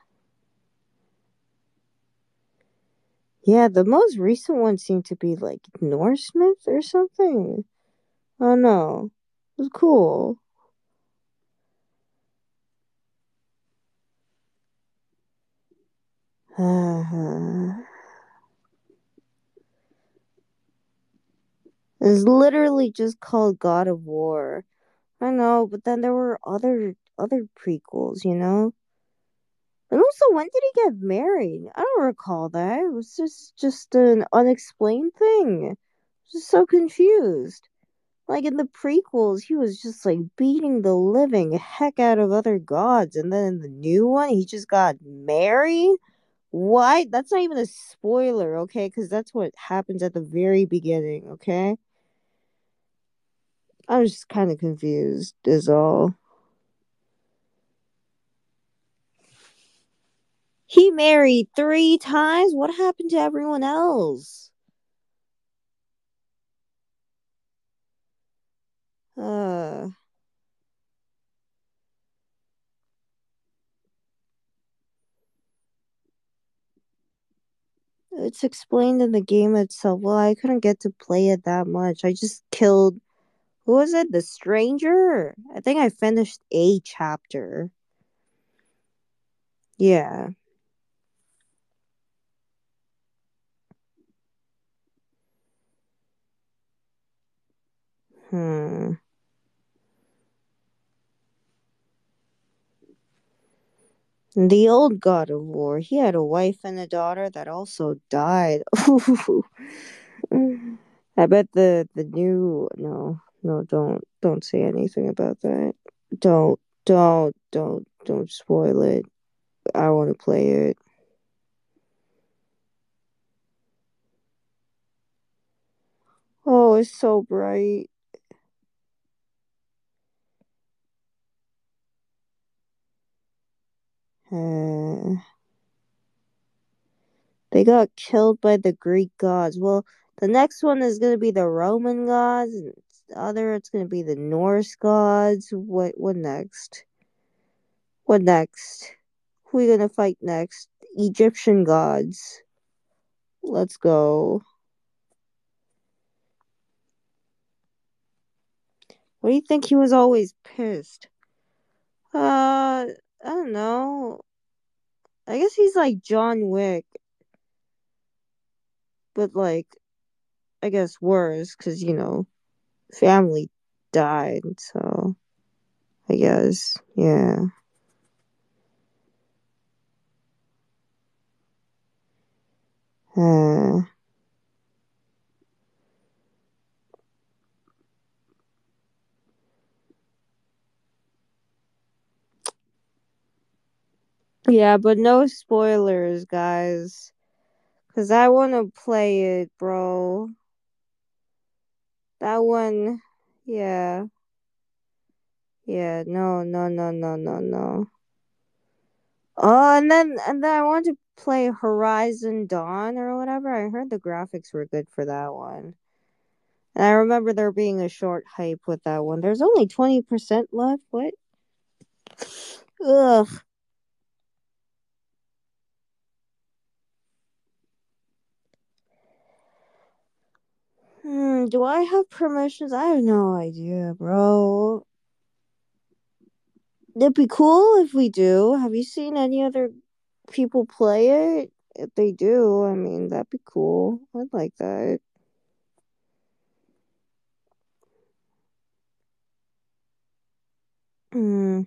yeah, the most recent one seemed to be like Norsemith or something. Oh no, it was cool. Uh, it's literally just called God of War. I know, but then there were other other prequels, you know. And also, when did he get married? I don't recall that. It was just just an unexplained thing. Just so confused. Like in the prequels, he was just like beating the living heck out of other gods, and then in the new one, he just got married. What? That's not even a spoiler, okay? Because that's what happens at the very beginning, okay? I was just kind of confused, is all. He married three times? What happened to everyone else? Uh, it's explained in the game itself. Well, I couldn't get to play it that much. I just killed, who was it? The stranger? I think I finished a chapter. Yeah. Hmm. The old God of War, he had a wife and a daughter that also died. I bet the the new, no, no, don't don't say anything about that. Don't don't don't don't spoil it. I want to play it. Oh, it's so bright. Uh, they got killed by the Greek gods. Well, the next one is gonna be the Roman gods, and the other it's gonna be the Norse gods. What what next? What next? Who are we gonna fight next? Egyptian gods. Let's go. What do you think he was always pissed? Uh, I don't know. I guess he's like John Wick, but like, I guess worse because, you know, family died. So I guess, yeah. Uh, Yeah, but no spoilers, guys. Cause I want to play it, bro. That one, yeah, yeah. No, no, no, no, no, no. Oh, and then and then I want to play Horizon Dawn or whatever. I heard the graphics were good for that one. And I remember there being a short hype with that one. There's only twenty percent left. What? Ugh. Hmm, do I have permissions? I have no idea, bro. It'd be cool if we do. Have you seen any other people play it? If they do, I mean, that'd be cool. I'd like that. Hmm.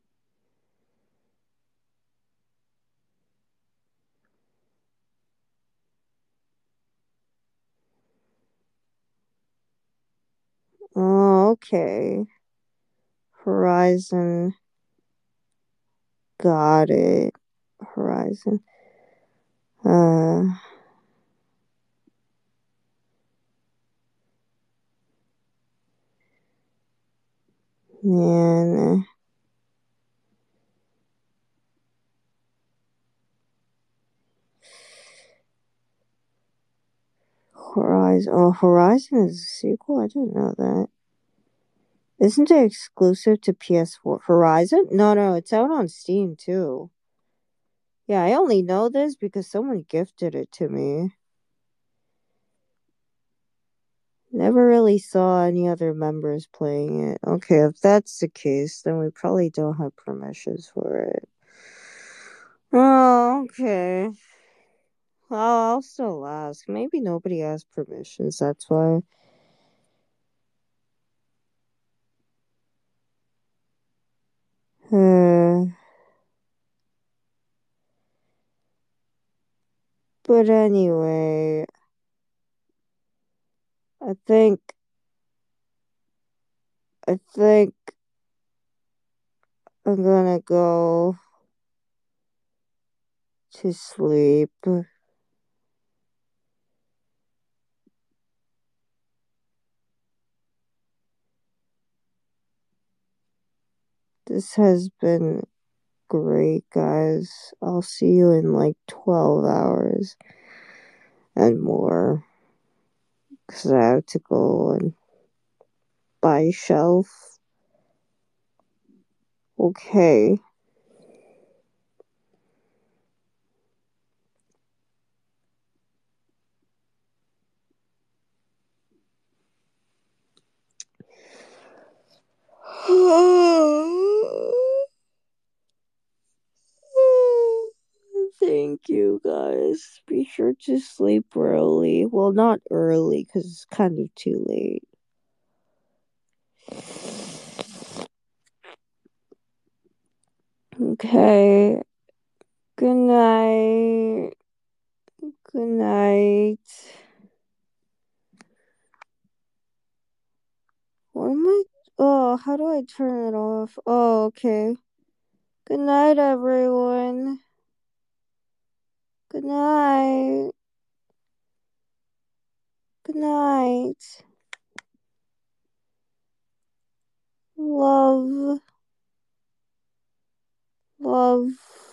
Oh, okay. Horizon. Got it. Horizon. Uh, man. Horizon. Oh, Horizon is a sequel? I didn't know that. Isn't it exclusive to P S four? Horizon? No, no, it's out on Steam too. Yeah, I only know this because someone gifted it to me. Never really saw any other members playing it. Okay, if that's the case, then we probably don't have permissions for it. Oh, okay. Well, I'll still ask. Maybe nobody has permissions, that's why. Uh, but anyway, I think I think I'm gonna go to sleep. This has been great, guys. I'll see you in like twelve hours and more. Because I have to go and buy a shelf. Okay. Thank you, guys. Be sure to sleep early. Well, not early because it's kind of too late. Okay. Good night. Good night. What am I? Oh, how do I turn it off? Oh, okay. Good night, everyone. Good night. Good night. Love. Love.